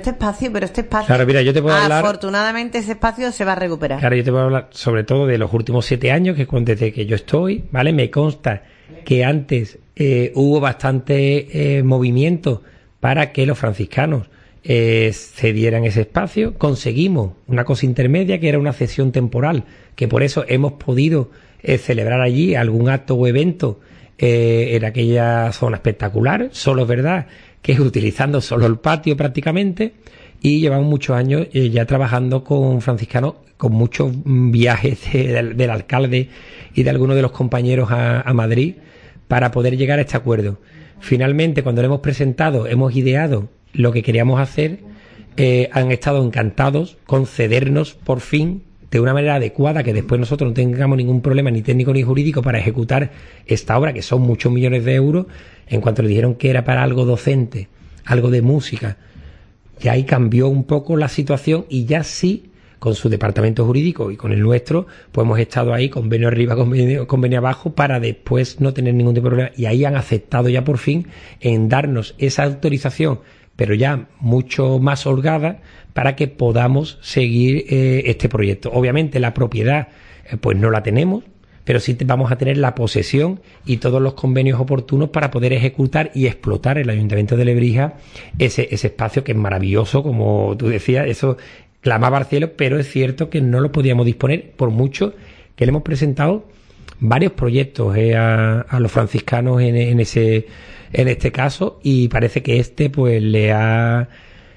Claro, mira, yo te puedo hablar. Afortunadamente ese espacio se va a recuperar. Claro, yo te puedo hablar sobre todo de los últimos 7 años, que es desde que yo estoy, ¿vale? Me consta que antes hubo bastante movimiento para que los franciscanos cedieran ese espacio. Conseguimos una cosa intermedia que era una cesión temporal, que por eso hemos podido celebrar allí algún acto o evento en aquella zona espectacular. Solo es verdad que utilizando solo el patio prácticamente, y llevamos muchos años ya trabajando con franciscanos, con muchos viajes del alcalde y de algunos de los compañeros a Madrid para poder llegar a este acuerdo. Finalmente, cuando lo hemos presentado, hemos ideado lo que queríamos hacer, han estado encantados con cedernos por fin de una manera adecuada, que después nosotros no tengamos ningún problema ni técnico ni jurídico para ejecutar esta obra, que son muchos millones de euros. En cuanto le dijeron que era para algo docente, algo de música, y ahí cambió un poco la situación, y ya sí, con su departamento jurídico y con el nuestro, pues hemos estado ahí, convenio arriba, convenio abajo, para después no tener ningún tipo de problema, y ahí han aceptado ya por fin en darnos esa autorización, pero ya mucho más holgada, para que podamos seguir este proyecto. Obviamente la propiedad pues no la tenemos, pero sí vamos a tener la posesión y todos los convenios oportunos para poder ejecutar y explotar el Ayuntamiento de Lebrija ese espacio, que es maravilloso, como tú decías, eso clamaba al cielo, pero es cierto que no lo podíamos disponer, por mucho que le hemos presentado varios proyectos a los franciscanos en este caso, y parece que pues les ha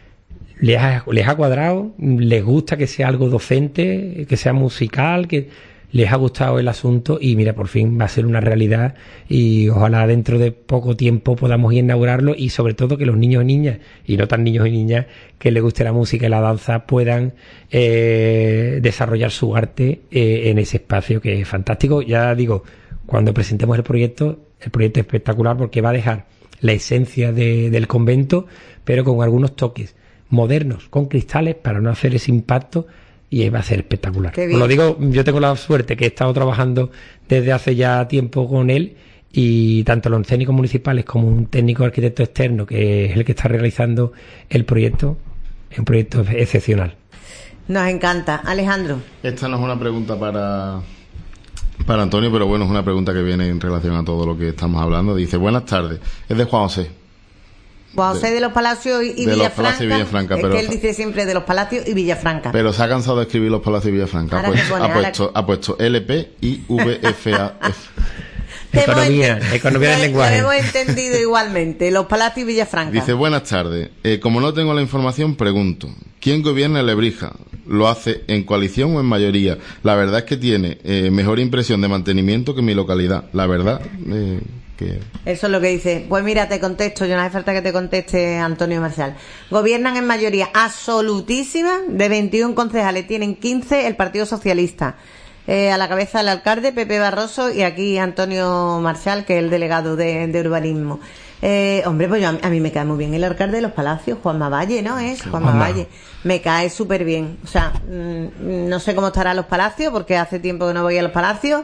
cuadrado, les gusta que sea algo docente, que sea musical, que les ha gustado el asunto, y mira, por fin va a ser una realidad, y ojalá dentro de poco tiempo podamos inaugurarlo, y sobre todo que los niños y niñas, y no tan niños y niñas, que les guste la música y la danza, puedan desarrollar su arte en ese espacio, que es fantástico. Ya digo, cuando presentemos el proyecto es espectacular, porque va a dejar la esencia del convento, pero con algunos toques modernos, con cristales, para no hacer ese impacto, y va a ser espectacular. Os lo digo, yo tengo la suerte que he estado trabajando desde hace ya tiempo con él, y tanto los técnicos municipales como un técnico arquitecto externo, que es el que está realizando el proyecto, es un proyecto excepcional. Nos encanta. Alejandro. Esta no es una pregunta para Antonio, pero bueno, es una pregunta que viene en relación a todo lo que estamos hablando. Dice: buenas tardes, es de Juan José. Juan José de los Palacios y Villafranca, es que él dice siempre de los Palacios y Villafranca. Pero se ha cansado de escribir los Palacios y Villafranca. Ha puesto LP y VFAF. Economía del lenguaje. Lo hemos entendido igualmente, los Palacios y Villafranca. Dice: buenas tardes, como no tengo la información, pregunto, ¿quién gobierna Lebrija? ¿Lo hace en coalición o en mayoría? La verdad es que tiene mejor impresión de mantenimiento que mi localidad. La verdad que... Eso es lo que dice. Pues mira, te contesto, yo no hace falta que te conteste Antonio Marcial. Gobiernan en mayoría absolutísima, de 21 concejales tienen 15 el Partido Socialista. A la cabeza el alcalde Pepe Barroso, y aquí Antonio Marcial, que es el delegado de urbanismo. Hombre, pues a mí me cae muy bien el alcalde de los Palacios, Juanma Valle, ¿no? Juanma Valle. Me cae súper bien. O sea, no sé cómo estarán los Palacios, porque hace tiempo que no voy a los Palacios,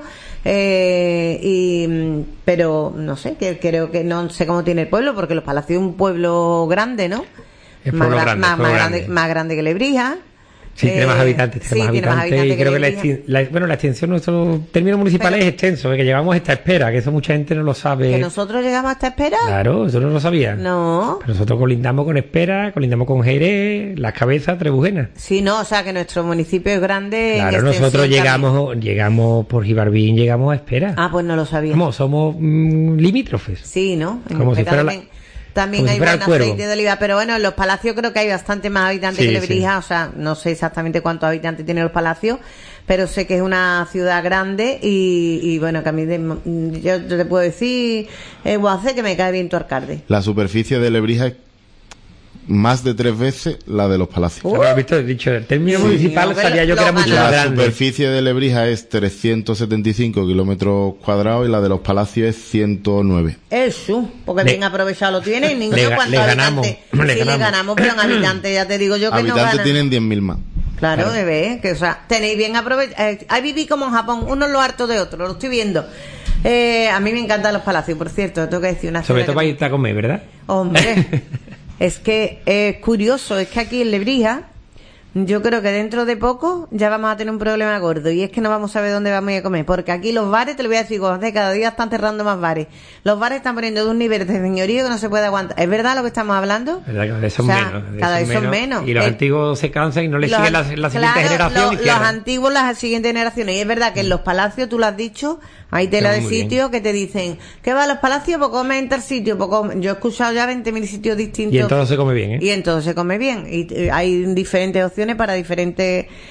pero no sé, que creo que no sé cómo tiene el pueblo, porque los Palacios es un pueblo grande, ¿no? Más grande que Lebrija. Sí, tiene más habitantes, y creo que la extensión, nuestro término municipal es extenso, que llevamos esta espera, que eso mucha gente no lo sabe. ¿Que nosotros llegamos a esta espera? Claro, eso no lo sabía. No. Pero nosotros colindamos con Espera, colindamos con Jerez, Las Cabezas, Trebujena. Sí, no, o sea que nuestro municipio es grande. Claro, nosotros llegamos por Gibarbín, llegamos a Espera. Ah, pues no lo sabía. Somos limítrofes. Sí, ¿no? Como si fuera también hay buen aceite de oliva, pero bueno, en los Palacios creo que hay bastante más habitantes que Lebrija, o sea, no sé exactamente cuántos habitantes tienen los Palacios, pero sé que es una ciudad grande, y bueno, que a mí yo te puedo decir, Guace, que me cae bien tu alcalde. La superficie de Lebrija es más de 3 veces la de los Palacios. ¿Has visto? He dicho, el término municipal no, sabía yo que era mucho más La grande. superficie de Lebrija es 375 kilómetros cuadrados y la de los Palacios es 109. Eso, porque bien aprovechado lo tiene el niño. ¿Cuántos ganamos, habitantes? Sí, le ganamos, pero en habitantes ya te digo yo que no Habitantes ganan. tienen 10.000 más. Claro, bebé, que o sea, tenéis bien aprovechado. Ahí viví como en Japón, uno lo harto de otro, lo estoy viendo. A mí me encantan los palacios, por cierto, tengo que decir una Sobre todo para irte a comer, ¿verdad? Hombre, es que es curioso, es que aquí en Lebrija, yo creo que dentro de poco ya vamos a tener un problema gordo, y es que no vamos a saber dónde vamos a ir a comer, porque aquí los bares, te lo voy a decir, cada día están cerrando más bares. Los bares están poniendo de un nivel de señorío que no se puede aguantar. ¿Es verdad lo que estamos hablando? ¿Verdad? Cada vez son menos. Cada vez son menos. Y los antiguos se cansan y no les siguen la siguiente generación. Los antiguos, las siguientes generaciones. Y es verdad que en los palacios, tú lo has dicho, hay tela de sitios que te dicen, ¿qué va a los palacios? Pues come en tal sitio. Yo he escuchado ya 20.000 sitios distintos. Y en todo se come bien, ¿eh? Y en todo se come bien. Y hay diferentes opciones para diferentes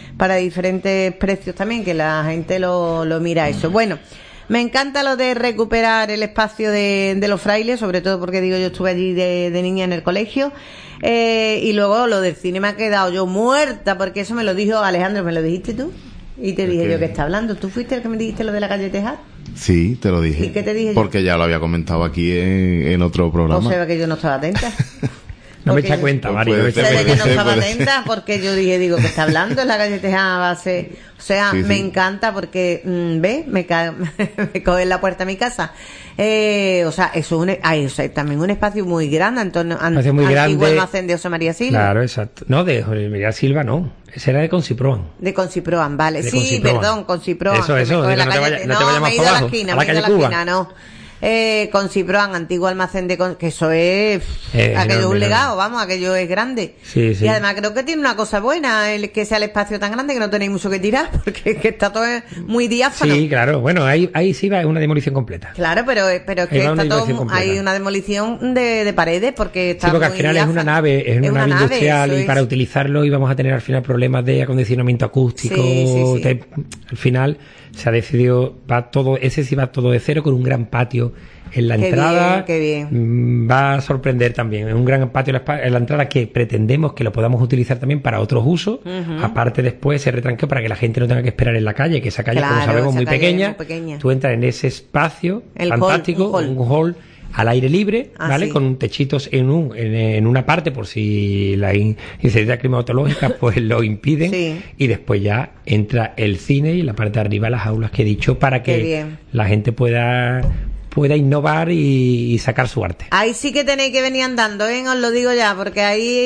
precios también, que la gente lo mira eso. Bueno, me encanta lo de recuperar el espacio de los frailes, sobre todo porque digo, yo estuve allí de niña en el colegio. Y luego lo del cine me ha quedado yo muerta, porque eso me lo dijo Alejandro, ¿me lo dijiste tú? Y te dije yo que está hablando. ¿Tú fuiste el que me dijiste lo de la calle Tejar? Sí, te lo dije. ¿Y qué te dije yo? Porque ya lo había comentado aquí en otro programa. O sea, que yo no estaba atenta. No me echa cuenta, Mari. puede No me echa ser, Sé de cuenta. que no estaba puede ser. atenta, porque yo digo que está hablando en la calle Tejada base. O sea, Sí, me sí. encanta porque, ¿ves? Me coge en la puerta de mi casa. O sea, eso es también un espacio muy grande, Antonio. Espacio muy Antiguo grande. almacén de José María Silva. Claro, exacto. No, de José María Silva no. Ese era de Consiproan. De Consiproan, vale. De sí, Consiproan. perdón, Consiproan. Eso, que me coge digo, la no te calle vayas- no te vayas me más he ido para a la abajo, esquina, a la me he ido a la calle Cuba. esquina, no. Consiproan, antiguo almacén que eso es aquello es enorme, un legado, enorme. vamos, aquello es grande. Sí, sí. Y además creo que tiene una cosa buena, que sea el espacio tan grande que no tenéis mucho que tirar, porque es que está todo muy diáfano. Sí, claro. Bueno, ahí sí va una demolición completa. Claro, pero es Ahí que va una está todo, demolición completa. hay una demolición de paredes, porque está Sí, porque al muy final es una diáfano. nave, es una nave industrial, eso y es. para utilizarlo íbamos a tener al final problemas de acondicionamiento acústico. Sí. Al final se ha decidido, ese sí va todo de cero, con un gran patio en la Qué entrada. bien, qué bien. Va a sorprender también. Es un gran patio en la entrada que pretendemos que lo podamos utilizar también para otros usos. Aparte, después se retranqueó para que la gente no tenga que esperar en la calle, que esa calle, como Claro, sabemos, esa muy calle es pequeña. muy pequeña. Tú entras en ese espacio El fantástico, hall, un hall al aire libre, Ah, ¿vale? sí. Con techitos en una parte, por si la inseguridad climatológica pues lo impiden. Sí. Y después ya entra el cine y en la parte de arriba las aulas que he dicho, para Qué que bien. la gente pueda innovar y sacar su arte. Ahí sí que tenéis que venir andando, ¿eh? Os lo digo ya, porque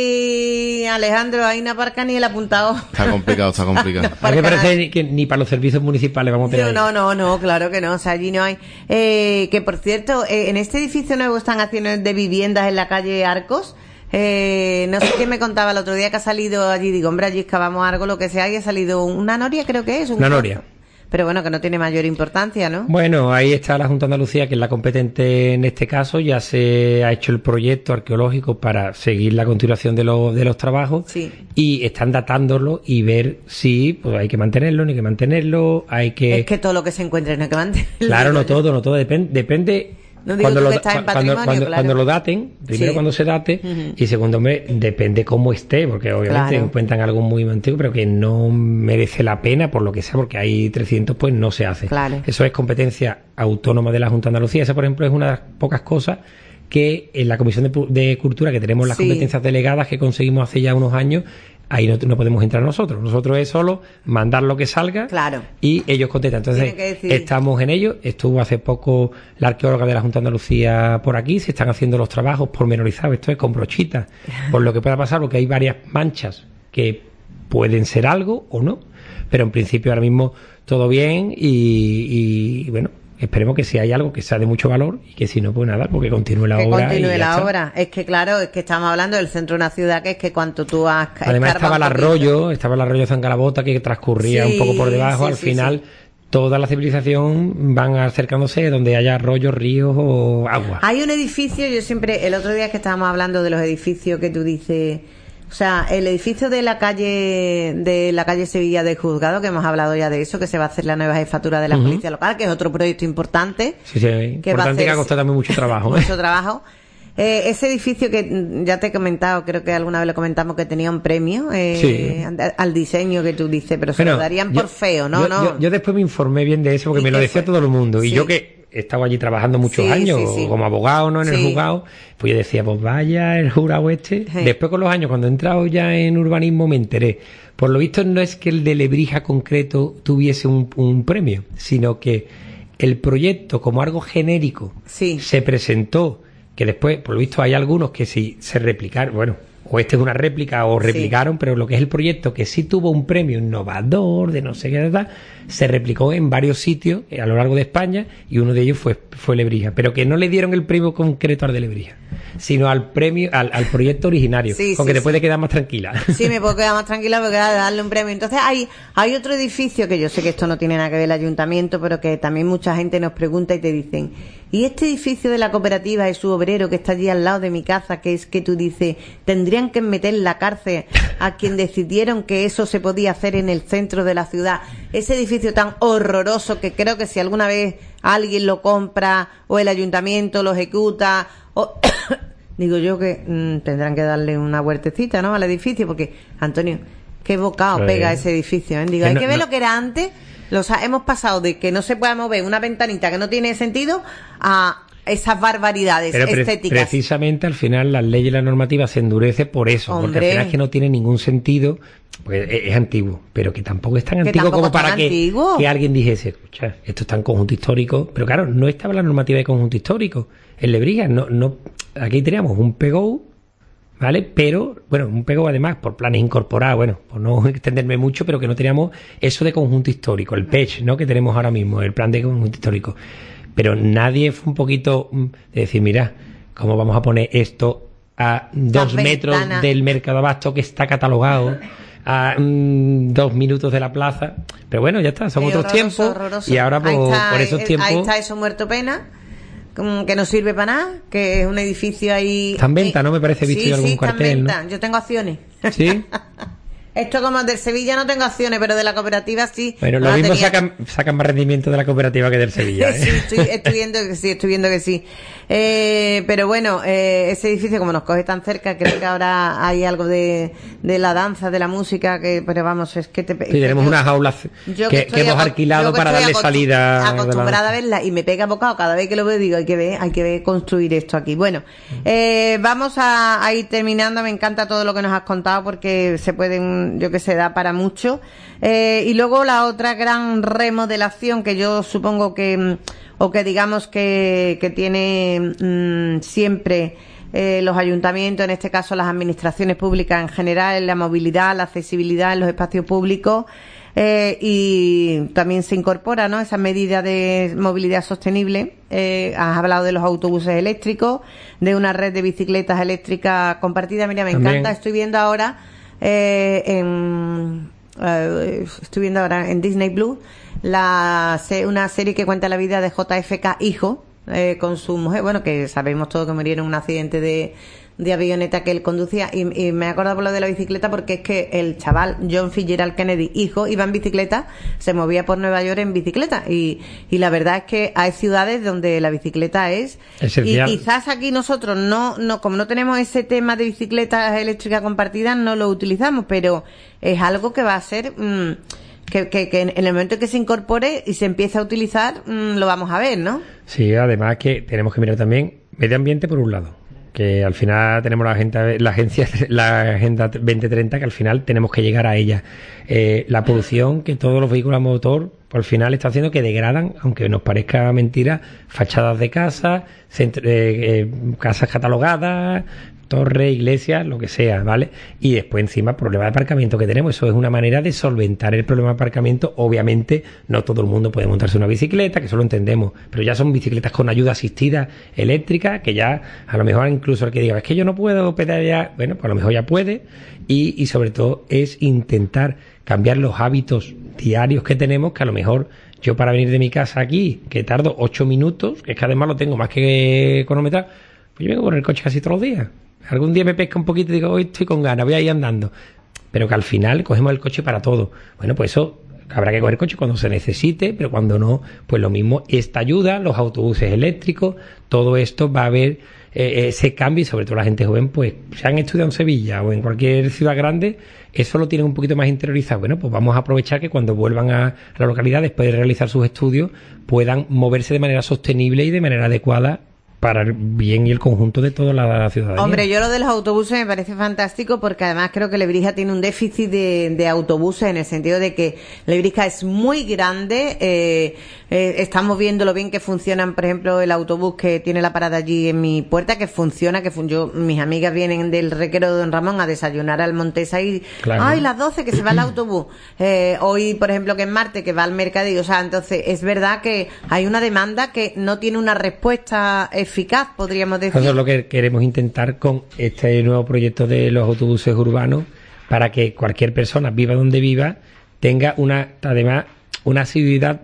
ahí, Alejandro, ahí no aparca ni el apuntado. Está complicado, está complicado. A mí me parece que ni para los servicios municipales vamos a tener. No, claro que no, o sea, allí no hay. Que por cierto, en este edificio nuevo están haciendo de viviendas en la calle Arcos. No sé quién me contaba el otro día que ha salido allí, digo, hombre, allí excavamos algo, lo que sea, y ha salido una noria, creo que es. Una noria. Pero bueno, que no tiene mayor importancia, ¿no? Bueno, ahí está la Junta de Andalucía, que es la competente en este caso. Ya se ha hecho el proyecto arqueológico para seguir la continuación de los trabajos. Sí. Y están datándolo y ver si pues hay que mantenerlo, no hay que mantenerlo, hay que... Es que todo lo que se encuentre no hay que mantenerlo. Claro, no todo, depende No digo tú que estás en patrimonio, claro. cuando lo daten, primero Sí. cuando se date, y segundo, depende cómo esté, porque obviamente Claro. encuentran algo muy antiguo, pero que no merece la pena, por lo que sea, porque hay 300, pues no se hace. Claro. Eso es competencia autónoma de la Junta de Andalucía. Esa, por ejemplo, es una de las pocas cosas que en la Comisión de Cultura, que tenemos las Sí. competencias delegadas que conseguimos hace ya unos años, ahí no podemos entrar nosotros. Nosotros es solo mandar lo que salga, Claro. y ellos contestan. Entonces, Tienen que decidir. estamos en ello. Estuvo hace poco la arqueóloga de la Junta de Andalucía por aquí. Se están haciendo los trabajos pormenorizados. Esto es con brochitas, por lo que pueda pasar, porque hay varias manchas que pueden ser algo o no. Pero en principio ahora mismo todo bien, y bueno, esperemos que si hay algo que sea de mucho valor, y que si no, pues nada, porque continúe la Que obra. continúe y ya la está. obra. Es que claro, es que estamos hablando del centro de una ciudad, que es que cuanto tú has Además estaba el arroyo Zangalabota, que transcurría Sí, un poco por debajo. sí, Al sí, final, sí. toda la civilización van acercándose donde haya arroyos, ríos o agua. Hay un edificio, yo siempre, el otro día que estábamos hablando de los edificios que tú dices, o sea, el edificio de la calle Sevilla del Juzgado, que hemos hablado ya de eso, que se va a hacer la nueva jefatura de la policía local, que es otro proyecto importante. Sí, sí, que va a importante, que ha hacer costado también mucho trabajo. mucho trabajo. Ese edificio que ya te he comentado, creo que alguna vez lo comentamos, que tenía un premio al diseño que tú dices, pero se lo darían por feo, ¿no? Yo después me informé bien de eso porque me lo decía todo el mundo. Y yo que he estado allí trabajando muchos años como abogado, ¿no? En el juzgado, pues yo decía, pues vaya el jurado este. Después con los años, cuando he entrado ya en urbanismo, me enteré. Por lo visto no es que el de Lebrija concreto tuviese un premio, sino que el proyecto como algo genérico se presentó, que después, por lo visto, hay algunos que sí se replicaron, bueno, o este es una réplica o replicaron, pero lo que es el proyecto que sí tuvo un premio innovador de no sé qué edad, se replicó en varios sitios a lo largo de España y uno de ellos fue Lebrija, pero que no le dieron el premio concreto al de Lebrija, sino al premio al proyecto originario, porque te puede quedar más tranquila. Sí, me puedo quedar más tranquila porque darle un premio. Entonces hay otro edificio que yo sé que esto no tiene nada que ver el ayuntamiento, pero que también mucha gente nos pregunta y te dicen, ¿y este edificio de la cooperativa y su obrero que está allí al lado de mi casa, que es que tú dices, tendrían que meter en la cárcel a quien decidieron que eso se podía hacer en el centro de la ciudad? Ese edificio tan horroroso que creo que si alguna vez alguien lo compra o el ayuntamiento lo ejecuta, digo yo que tendrán que darle una huertecita, ¿no?, al edificio, porque, Antonio, qué bocado pega ese edificio, ¿eh? Digo, hay que ver lo que era antes. Hemos pasado de que no se pueda mover una ventanita que no tiene sentido a esas barbaridades estéticas. Precisamente al final las leyes y la normativa se endurece por eso, porque al final es que no tiene ningún sentido, pues es antiguo, pero que tampoco es tan antiguo como para que alguien dijese, escucha, esto está en conjunto histórico, pero claro, no estaba la normativa de conjunto histórico en Lebrija, no, aquí teníamos un PGO, ¿vale? Pero, bueno, un PGO además por planes incorporados, bueno, por no extenderme mucho, pero que no teníamos eso de conjunto histórico, el PECH, ¿no?, que tenemos ahora mismo, el plan de conjunto histórico. Pero nadie fue un poquito de decir, mira, ¿cómo vamos a poner esto a 2 metros del mercado abasto que está catalogado, a 2 minutos de la plaza? Pero bueno, ya está, son otros tiempos. Horroroso. Y ahora por esos tiempos... Ahí está eso muerto pena, que no sirve para nada, que es un edificio ahí... Está en venta, ¿no? Me parece visto algún cuartel, está en venta. ¿No? Yo tengo acciones. ¿Sí? Esto como del Sevilla no tengo acciones, pero de la cooperativa sí. Bueno, lo mismo sacan más rendimiento de la cooperativa que del Sevilla, ¿eh? Sí, estoy viendo que sí. Pero bueno, ese edificio como nos coge tan cerca, creo que ahora hay algo de la danza, de la música, pero vamos, es que sí, tenemos unas aulas que hemos alquilado para darle salida. Acostumbrada a verla y me pega bocado cada vez que lo veo, digo, hay que ver construir esto aquí. Bueno, vamos a ir terminando. Me encanta todo lo que nos has contado porque se pueden, yo que sé, da para mucho. Y luego la otra gran remodelación que yo supongo que, o que digamos que tiene siempre los ayuntamientos, en este caso las administraciones públicas en general, la movilidad, la accesibilidad en los espacios públicos, y también se incorpora, ¿no?, esa medida de movilidad sostenible. Has hablado de los autobuses eléctricos, de una red de bicicletas eléctricas compartida. Mira, me encanta, estoy viendo ahora en Disney Plus una serie que cuenta la vida de JFK hijo, con su mujer, bueno, que sabemos todos que murieron en un accidente de avioneta que él conducía, y me he acordado por lo de la bicicleta porque es que el chaval John Fitzgerald Kennedy hijo iba en bicicleta, se movía por Nueva York en bicicleta, y la verdad es que hay ciudades donde la bicicleta es esencial. Y quizás aquí nosotros no como no tenemos ese tema de bicicletas eléctricas compartidas, no lo utilizamos, pero es algo que va a ser que en el momento en que se incorpore y se empiece a utilizar, lo vamos a ver, ¿no? Sí, además que tenemos que mirar también medio ambiente por un lado, que al final tenemos la Agenda 2030, que al final tenemos que llegar a ella. La polución que todos los vehículos a motor, al final está haciendo que degradan, aunque nos parezca mentira, fachadas de casas, casas catalogadas, torres, iglesias, lo que sea, ¿vale? Y después encima problema de aparcamiento que tenemos. Eso es una manera de solventar el problema de aparcamiento. Obviamente no todo el mundo puede montarse una bicicleta, que eso lo entendemos, pero ya son bicicletas con ayuda asistida eléctrica, que ya a lo mejor incluso el que diga, es que yo no puedo pedalear, bueno, pues a lo mejor ya puede, y sobre todo es intentar cambiar los hábitos diarios que tenemos, que a lo mejor yo para venir de mi casa aquí, que tardo 8 minutos, que es que además lo tengo más que cronometrado, pues yo vengo con el coche casi todos los días. Algún día me pesca un poquito y digo, hoy estoy con ganas, voy a ir andando. Pero que al final cogemos el coche para todo. Bueno, pues eso habrá que coger coche cuando se necesite, pero cuando no, pues lo mismo, esta ayuda, los autobuses eléctricos, todo esto va a haber ese cambio, y sobre todo la gente joven, pues se han estudiado en Sevilla o en cualquier ciudad grande, eso lo tienen un poquito más interiorizado. Bueno, pues vamos a aprovechar que cuando vuelvan a la localidad, después de realizar sus estudios, puedan moverse de manera sostenible y de manera adecuada para el bien y el conjunto de toda la ciudadanía. Hombre, yo lo de los autobuses me parece fantástico, porque además creo que Lebrija tiene un déficit de autobuses, en el sentido de que Lebrija es muy grande. Estamos viendo lo bien que funcionan, por ejemplo, el autobús que tiene la parada allí en mi puerta, que funciona, mis amigas vienen del Requero de Don Ramón a desayunar al Montesa y claro. ¡Ay, las 12 que se va el autobús! Hoy, por ejemplo, que es martes, que va al mercadillo. O sea, entonces es verdad que hay una demanda que no tiene una respuesta eficaz, podríamos decir. Eso es lo que queremos intentar con este nuevo proyecto de los autobuses urbanos, para que cualquier persona, viva donde viva, tenga además una asiduidad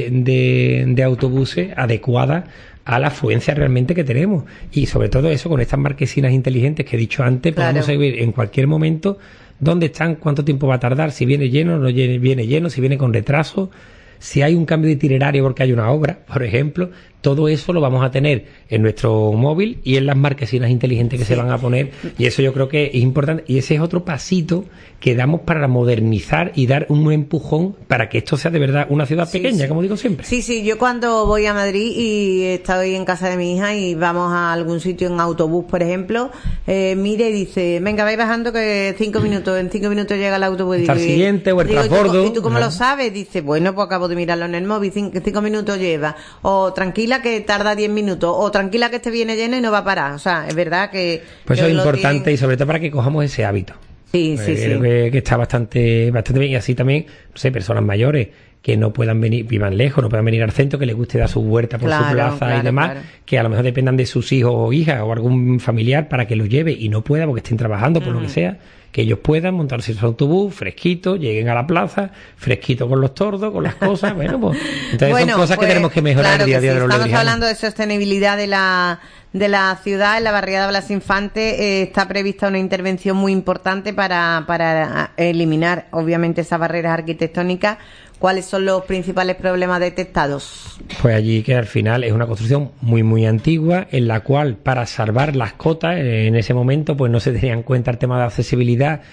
de autobuses adecuada a la afluencia realmente que tenemos. Y sobre todo eso, con estas marquesinas inteligentes que he dicho antes, claro, podemos saber en cualquier momento dónde están, cuánto tiempo va a tardar, si viene lleno, no viene lleno, si viene con retraso, si hay un cambio de itinerario porque hay una obra, por ejemplo. Todo eso lo vamos a tener en nuestro móvil y en las marquesinas inteligentes que se van a poner, y eso yo creo que es importante, y ese es otro pasito que damos para modernizar y dar un empujón para que esto sea de verdad una ciudad pequeña, como digo siempre. Sí, yo cuando voy a Madrid y estoy en casa de mi hija y vamos a algún sitio en autobús, por ejemplo, mire y dice, venga, vais bajando que en 5 minutos llega el autobús. Hasta el siguiente o el transbordo. ¿Y tú cómo lo sabes? Dice, bueno, pues acabo de mirarlo en el móvil, 5 minutos lleva, o tranquila que tarda 10 minutos, o tranquila que este viene lleno y no va a parar. O sea, es verdad que... Pues eso es importante, y sobre todo para que cojamos ese hábito. Sí. Que está bastante bien, y así también, no sé, personas mayores que no puedan venir, vivan lejos, no puedan venir al centro, que les guste dar su huerta por su plaza y demás, que a lo mejor dependan de sus hijos o hijas o algún familiar para que los lleve y no pueda porque estén trabajando, por lo que sea, que ellos puedan montarse en su autobús fresquito, lleguen a la plaza, fresquito con los tordos, con las cosas, pues entonces son cosas que tenemos que mejorar claro el día a día de los Estamos lebrijanos. hablando de sostenibilidad de la ciudad. En la barriada Blas Infante está prevista una intervención muy importante para eliminar, obviamente, esas barreras arquitectónicas. ¿Cuáles son los principales problemas detectados? Pues allí, que al final es una construcción muy muy antigua, en la cual para salvar las cotas en ese momento pues no se tenía en cuenta el tema de accesibilidad,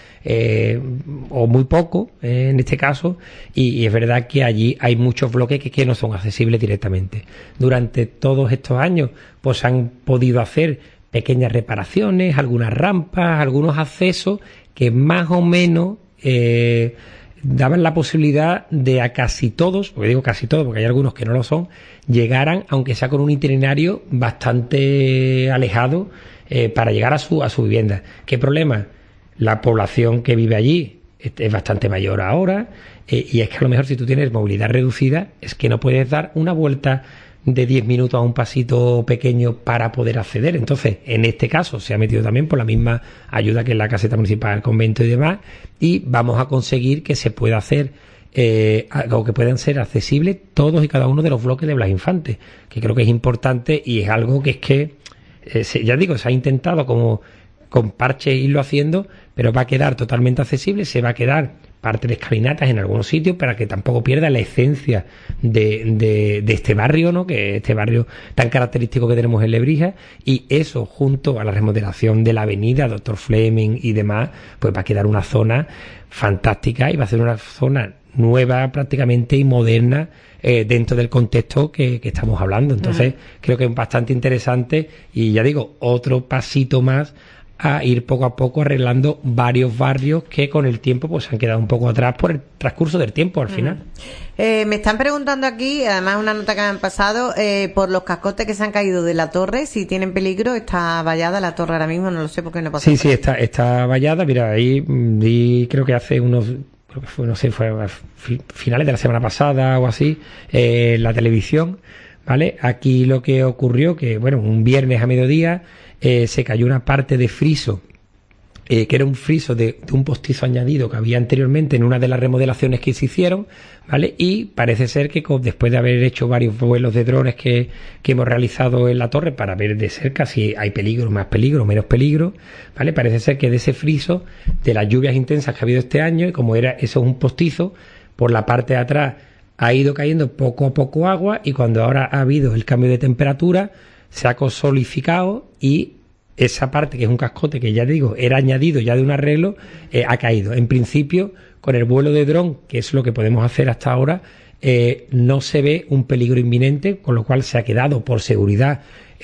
o muy poco en este caso, y es verdad que allí hay muchos bloques que no son accesibles directamente. Durante todos estos años pues han podido hacer pequeñas reparaciones, algunas rampas, algunos accesos que más o menos daban la posibilidad de a casi todos, porque digo casi todos porque hay algunos que no lo son, llegaran, aunque sea con un itinerario bastante alejado, para llegar a su vivienda. ¿Qué problema? La población que vive allí es bastante mayor ahora, y es que a lo mejor si tú tienes movilidad reducida, es que no puedes dar una vuelta de 10 minutos a un pasito pequeño para poder acceder. Entonces, en este caso se ha metido también por la misma ayuda que en la caseta municipal, el convento y demás, y vamos a conseguir que se pueda hacer o que puedan ser accesibles todos y cada uno de los bloques de Blas Infante, que creo que es importante, y es algo que ya digo, se ha intentado como con parches irlo haciendo, pero va a quedar totalmente accesible, se va a quedar parte de escalinatas en algunos sitios para que tampoco pierda la esencia de este barrio, ¿no? Que este barrio tan característico que tenemos en Lebrija, y eso junto a la remodelación de la avenida Dr. Fleming y demás, pues va a quedar una zona fantástica y va a ser una zona nueva prácticamente y moderna dentro del contexto que estamos hablando. Entonces creo que es bastante interesante, y ya digo, otro pasito más a ir poco a poco arreglando varios barrios que con el tiempo pues se han quedado un poco atrás por el transcurso del tiempo al final. Me están preguntando aquí, además una nota que me han pasado, por los cascotes que se han caído de la torre, si tienen peligro. Está vallada la torre ahora mismo, no lo sé por qué no pasa. Sí, está vallada. Mira, ahí creo que hace fue a finales de la semana pasada o así, la televisión, ¿vale? Aquí lo que ocurrió, que un viernes a mediodía, se cayó una parte de friso, que era un friso de un postizo añadido que había anteriormente en una de las remodelaciones que se hicieron, ¿vale? Y parece ser que después de haber hecho varios vuelos de drones que hemos realizado en la torre para ver de cerca si hay peligro, más peligro, menos peligro, ¿vale? Parece ser que de ese friso, de las lluvias intensas que ha habido este año, y como eso es un postizo, por la parte de atrás ha ido cayendo poco a poco agua, y cuando ahora ha habido el cambio de temperatura se ha solidificado, y esa parte, que es un cascote que ya digo era añadido ya de un arreglo, ha caído. En principio, con el vuelo de dron, que es lo que podemos hacer hasta ahora, no se ve un peligro inminente, con lo cual se ha quedado por seguridad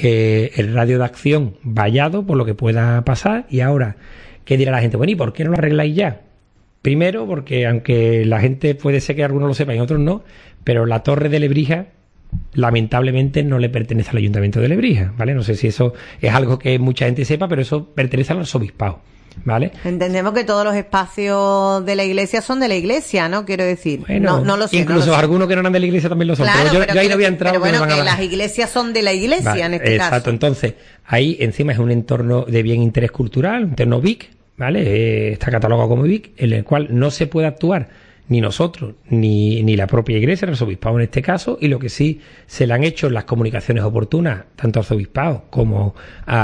el radio de acción vallado por lo que pueda pasar. Y ahora, ¿qué dirá la gente? Bueno, ¿y por qué no lo arregláis ya? Primero, porque aunque la gente puede ser que algunos lo sepan y otros no, pero la torre de Lebrija lamentablemente no le pertenece al Ayuntamiento de Lebrija, ¿vale? No sé si eso es algo que mucha gente sepa, pero eso pertenece al arzobispado, ¿vale? Entendemos que todos los espacios de la iglesia son de la iglesia, ¿no? Quiero decir, bueno, no lo sé. Incluso no lo algunos que no eran de la iglesia también lo son, claro, pero yo ahí no había entrado. Pero bueno, que las iglesias son de la iglesia, vale, en este caso. Exacto, entonces, ahí encima es un entorno de bien interés cultural, un entorno BIC, ¿vale? Está catalogado como BIC, en el cual no se puede actuar ni nosotros, ni la propia iglesia, el arzobispado en este caso, y lo que sí se le han hecho las comunicaciones oportunas, tanto al arzobispado como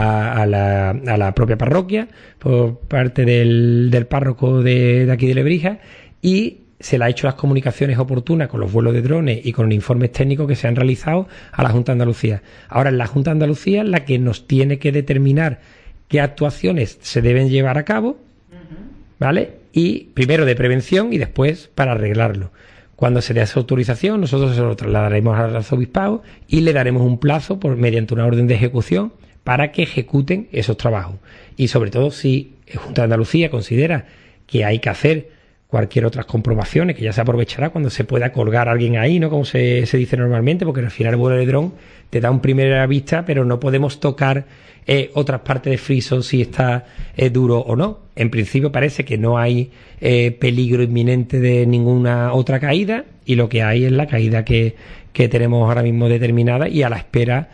a la propia parroquia, por parte del párroco de aquí de Lebrija, y se le ha hecho las comunicaciones oportunas con los vuelos de drones y con los informes técnicos que se han realizado a la Junta de Andalucía. Ahora es la Junta de Andalucía la que nos tiene que determinar qué actuaciones se deben llevar a cabo, ¿vale? Y primero de prevención y después para arreglarlo. Cuando se dé esa autorización, nosotros se lo trasladaremos al arzobispado y le daremos un plazo mediante una orden de ejecución para que ejecuten esos trabajos. Y sobre todo, si Junta de Andalucía considera que hay que hacer cualquier otras comprobaciones, que ya se aprovechará cuando se pueda colgar a alguien ahí, ¿no? Como se dice normalmente, porque al final el vuelo de dron te da un primera vista, pero no podemos tocar otras partes de friso si está duro o no. En principio parece que no hay peligro inminente de ninguna otra caída, y lo que hay es la caída que tenemos ahora mismo determinada, y a la espera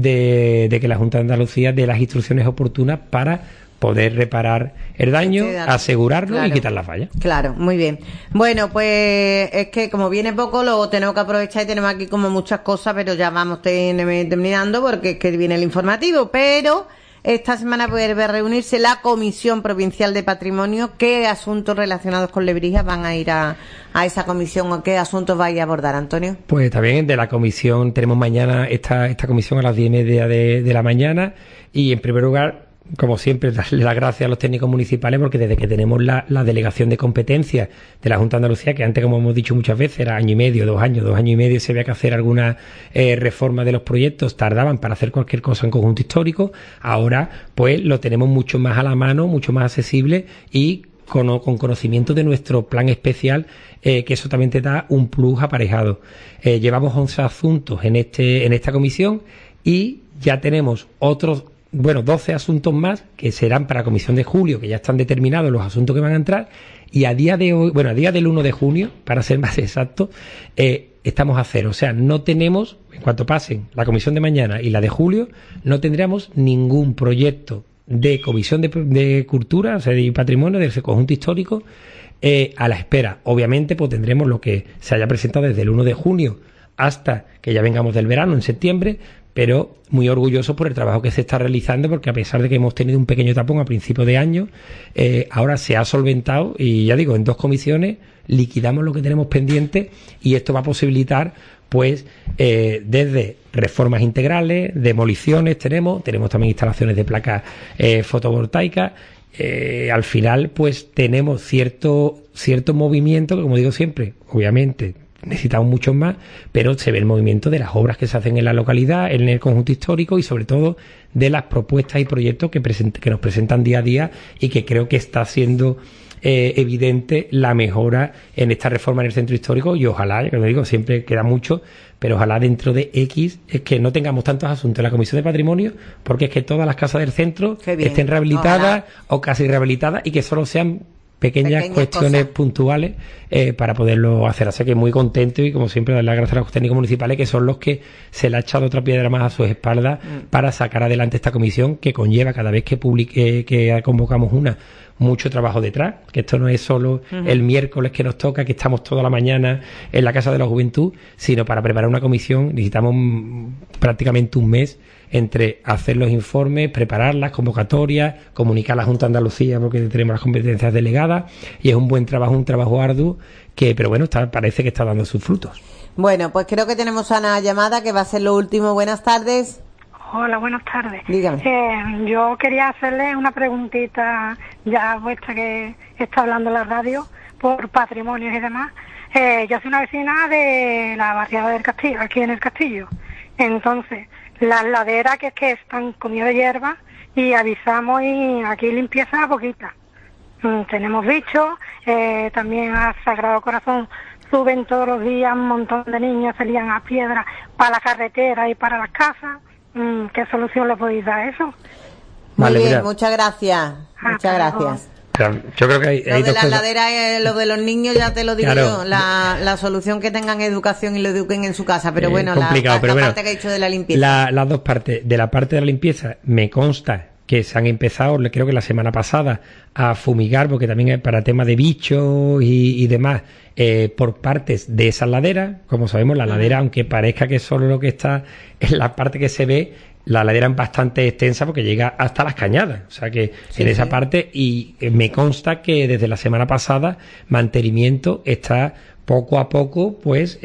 de que la Junta de Andalucía dé las instrucciones oportunas para poder reparar el daño, asegurarlo, claro, y quitar la falla. Claro, muy bien. Bueno, pues es que como viene poco, lo tenemos que aprovechar, y tenemos aquí como muchas cosas, pero ya vamos terminando porque es que viene el informativo. Pero esta semana puede reunirse la Comisión Provincial de Patrimonio. ¿Qué asuntos relacionados con Lebrija van a ir a esa comisión, o qué asuntos vais a abordar, Antonio? Pues también de la comisión tenemos mañana esta comisión a las 10:30 de la mañana, y en primer lugar, como siempre, darle las gracias a los técnicos municipales, porque desde que tenemos la delegación de competencias de la Junta de Andalucía, que antes, como hemos dicho muchas veces, era año y medio, 2 años y medio, se había que hacer alguna reforma de los proyectos, tardaban para hacer cualquier cosa en conjunto histórico. Ahora pues lo tenemos mucho más a la mano, mucho más accesible, y con conocimiento de nuestro plan especial, que eso también te da un plus aparejado. Llevamos 11 asuntos en esta comisión, y ya tenemos otros 12 asuntos más que serán para la comisión de julio, que ya están determinados los asuntos que van a entrar, y a día de hoy, a día del 1 de junio, para ser más exacto, estamos a cero. O sea, no tenemos, en cuanto pasen la comisión de mañana y la de julio, no tendríamos ningún proyecto de comisión de cultura, o sea, de patrimonio, del conjunto histórico, a la espera. Obviamente, pues tendremos lo que se haya presentado desde el 1 de junio hasta que ya vengamos del verano, en septiembre, pero muy orgulloso por el trabajo que se está realizando, porque a pesar de que hemos tenido un pequeño tapón a principio de año, ahora se ha solventado, y ya digo, en 2 comisiones liquidamos lo que tenemos pendiente, y esto va a posibilitar pues desde reformas integrales, demoliciones, tenemos también instalaciones de placas fotovoltaicas. Al final pues tenemos cierto movimiento, que, como digo siempre, obviamente necesitamos muchos más, pero se ve el movimiento de las obras que se hacen en la localidad, en el conjunto histórico, y sobre todo de las propuestas y proyectos que nos presentan día a día, y que creo que está siendo evidente la mejora en esta reforma en el centro histórico. Y ojalá, ya que lo digo, siempre queda mucho, pero ojalá dentro de X es que no tengamos tantos asuntos en la Comisión de Patrimonio, porque es que todas las casas del centro estén rehabilitadas, o casi rehabilitadas, y que solo sean pequeñas cuestiones cosas puntuales para poderlo hacer. Así que muy contento, y como siempre darle las gracias a los técnicos municipales, que son los que se le ha echado otra piedra más a sus espaldas para sacar adelante esta comisión, que conlleva cada vez que convocamos una, mucho trabajo detrás, que esto no es solo el miércoles que nos toca, que estamos toda la mañana en la Casa de la Juventud, sino para preparar una comisión necesitamos prácticamente un mes entre hacer los informes, preparar las convocatorias, comunicar a la Junta de Andalucía porque tenemos las competencias delegadas, y es un buen trabajo, un trabajo arduo pero bueno, parece que está dando sus frutos. Bueno, pues creo que tenemos a una llamada que va a ser lo último. Buenas tardes. Hola, buenas tardes. Dígame. Yo quería hacerle una preguntita, ya vuestra que está hablando en la radio, por patrimonios y demás. Yo soy una vecina de la barriada del Castillo, aquí en el Castillo. Entonces, las laderas que están comidas de hierba, y avisamos, y aquí limpieza poquita. Tenemos bichos, también a Sagrado Corazón suben todos los días un montón de niños, se lían a piedras para la carretera y para las casas. ¿Qué solución le podéis dar a eso? Muy bien, muchas gracias. Muchas gracias. Yo creo que hay lo de las laderas, lo de los niños, ya te lo digo yo. La solución que tengan educación y lo eduquen en su casa. Pero bueno, la parte que ha dicho de la limpieza. Las dos partes. De la parte de la limpieza, me consta que se han empezado, creo que la semana pasada, a fumigar, porque también es para temas de bichos y demás, por partes de esas laderas. Como sabemos, la ladera, aunque parezca que solo lo que está en la parte que se ve, la ladera es bastante extensa porque llega hasta las cañadas. O sea que en esa parte, y me consta que desde la semana pasada, mantenimiento está poco a poco, pues,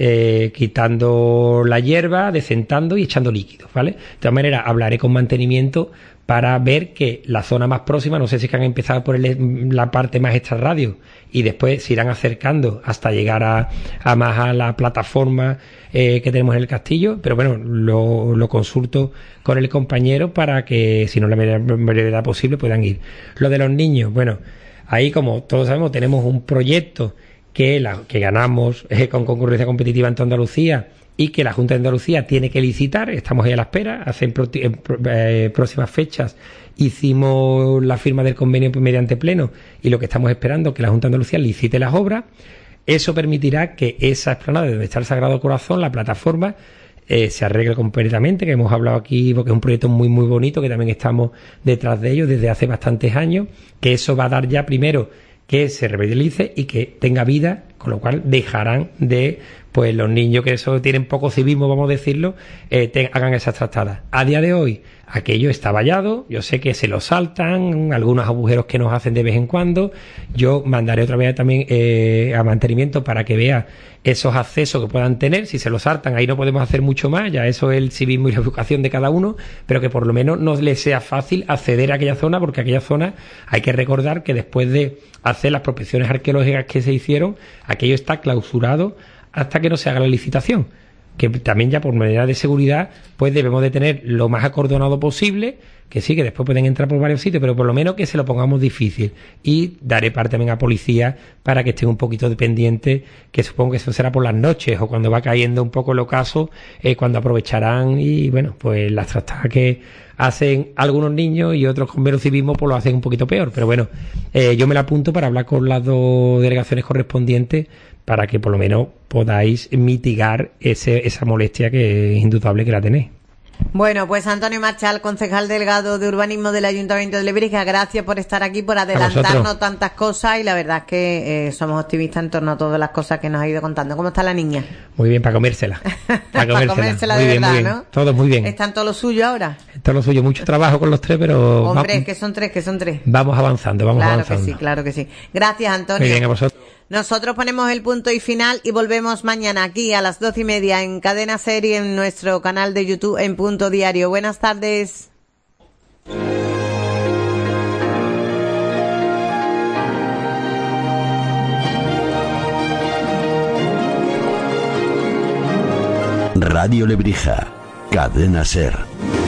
quitando la hierba, descentando y echando líquidos, ¿vale? De todas maneras, hablaré con mantenimiento para ver que la zona más próxima, no sé si es que han empezado por la parte más extrarradio y después se irán acercando hasta llegar a más a la plataforma que tenemos en el castillo, pero bueno, lo consulto con el compañero para que, si no la brevedad posible, puedan ir. Lo de los niños, bueno, ahí, como todos sabemos, tenemos un proyecto que ganamos con concurrencia competitiva en toda Andalucía, y que la Junta de Andalucía tiene que licitar. Estamos ahí a la espera. En próximas fechas hicimos la firma del convenio mediante pleno, y lo que estamos esperando es que la Junta de Andalucía licite las obras. Eso permitirá que esa explanada donde está el Sagrado Corazón, la plataforma, se arregle completamente, que hemos hablado aquí, porque es un proyecto muy muy bonito, que también estamos detrás de ello desde hace bastantes años, que eso va a dar ya, primero, que se revitalice y que tenga vida, con lo cual dejarán de, pues, los niños que eso tienen poco civismo, vamos a decirlo, hagan esas trastadas. A día de hoy, aquello está vallado, yo sé que se lo saltan, algunos agujeros que nos hacen de vez en cuando. Yo mandaré otra vez también a mantenimiento para que vea esos accesos que puedan tener. Si se lo saltan, ahí no podemos hacer mucho más, ya eso es el civismo y la educación de cada uno, pero que por lo menos no les sea fácil acceder a aquella zona, porque aquella zona, hay que recordar que después de hacer las prospecciones arqueológicas que se hicieron, aquello está clausurado hasta que no se haga la licitación, que también ya por medida de seguridad, pues debemos de tener lo más acordonado posible, que sí, que después pueden entrar por varios sitios, pero por lo menos que se lo pongamos difícil. Y daré parte también a policía para que estén un poquito pendientes, que supongo que eso será por las noches o cuando va cayendo un poco el ocaso, cuando aprovecharán, y bueno, pues las trastadas que hacen algunos niños y otros con menos civismo, pues lo hacen un poquito peor. Pero bueno, yo me la apunto para hablar con las dos delegaciones correspondientes, para que por lo menos podáis mitigar esa molestia, que es indudable que la tenéis. Bueno, pues Antonio Marchal, concejal delegado de Urbanismo del Ayuntamiento de Lebrija, gracias por estar aquí, por adelantarnos tantas cosas, y la verdad es que somos optimistas en torno a todas las cosas que nos ha ido contando. ¿Cómo está la niña? Muy bien, para comérsela. Para comérsela de verdad, muy bien. ¿no? Todos muy bien. ¿Están todos lo suyo ahora? Todo lo suyo, mucho trabajo con los tres, pero... Hombre, que son tres. Vamos avanzando, avanzando. Claro que sí. Gracias, Antonio. Muy bien, a vosotros. Nosotros ponemos el punto y final y volvemos mañana aquí a las 12:30 en Cadena Ser y en nuestro canal de YouTube en Punto Diario. Buenas tardes. Radio Lebrija, Cadena Ser.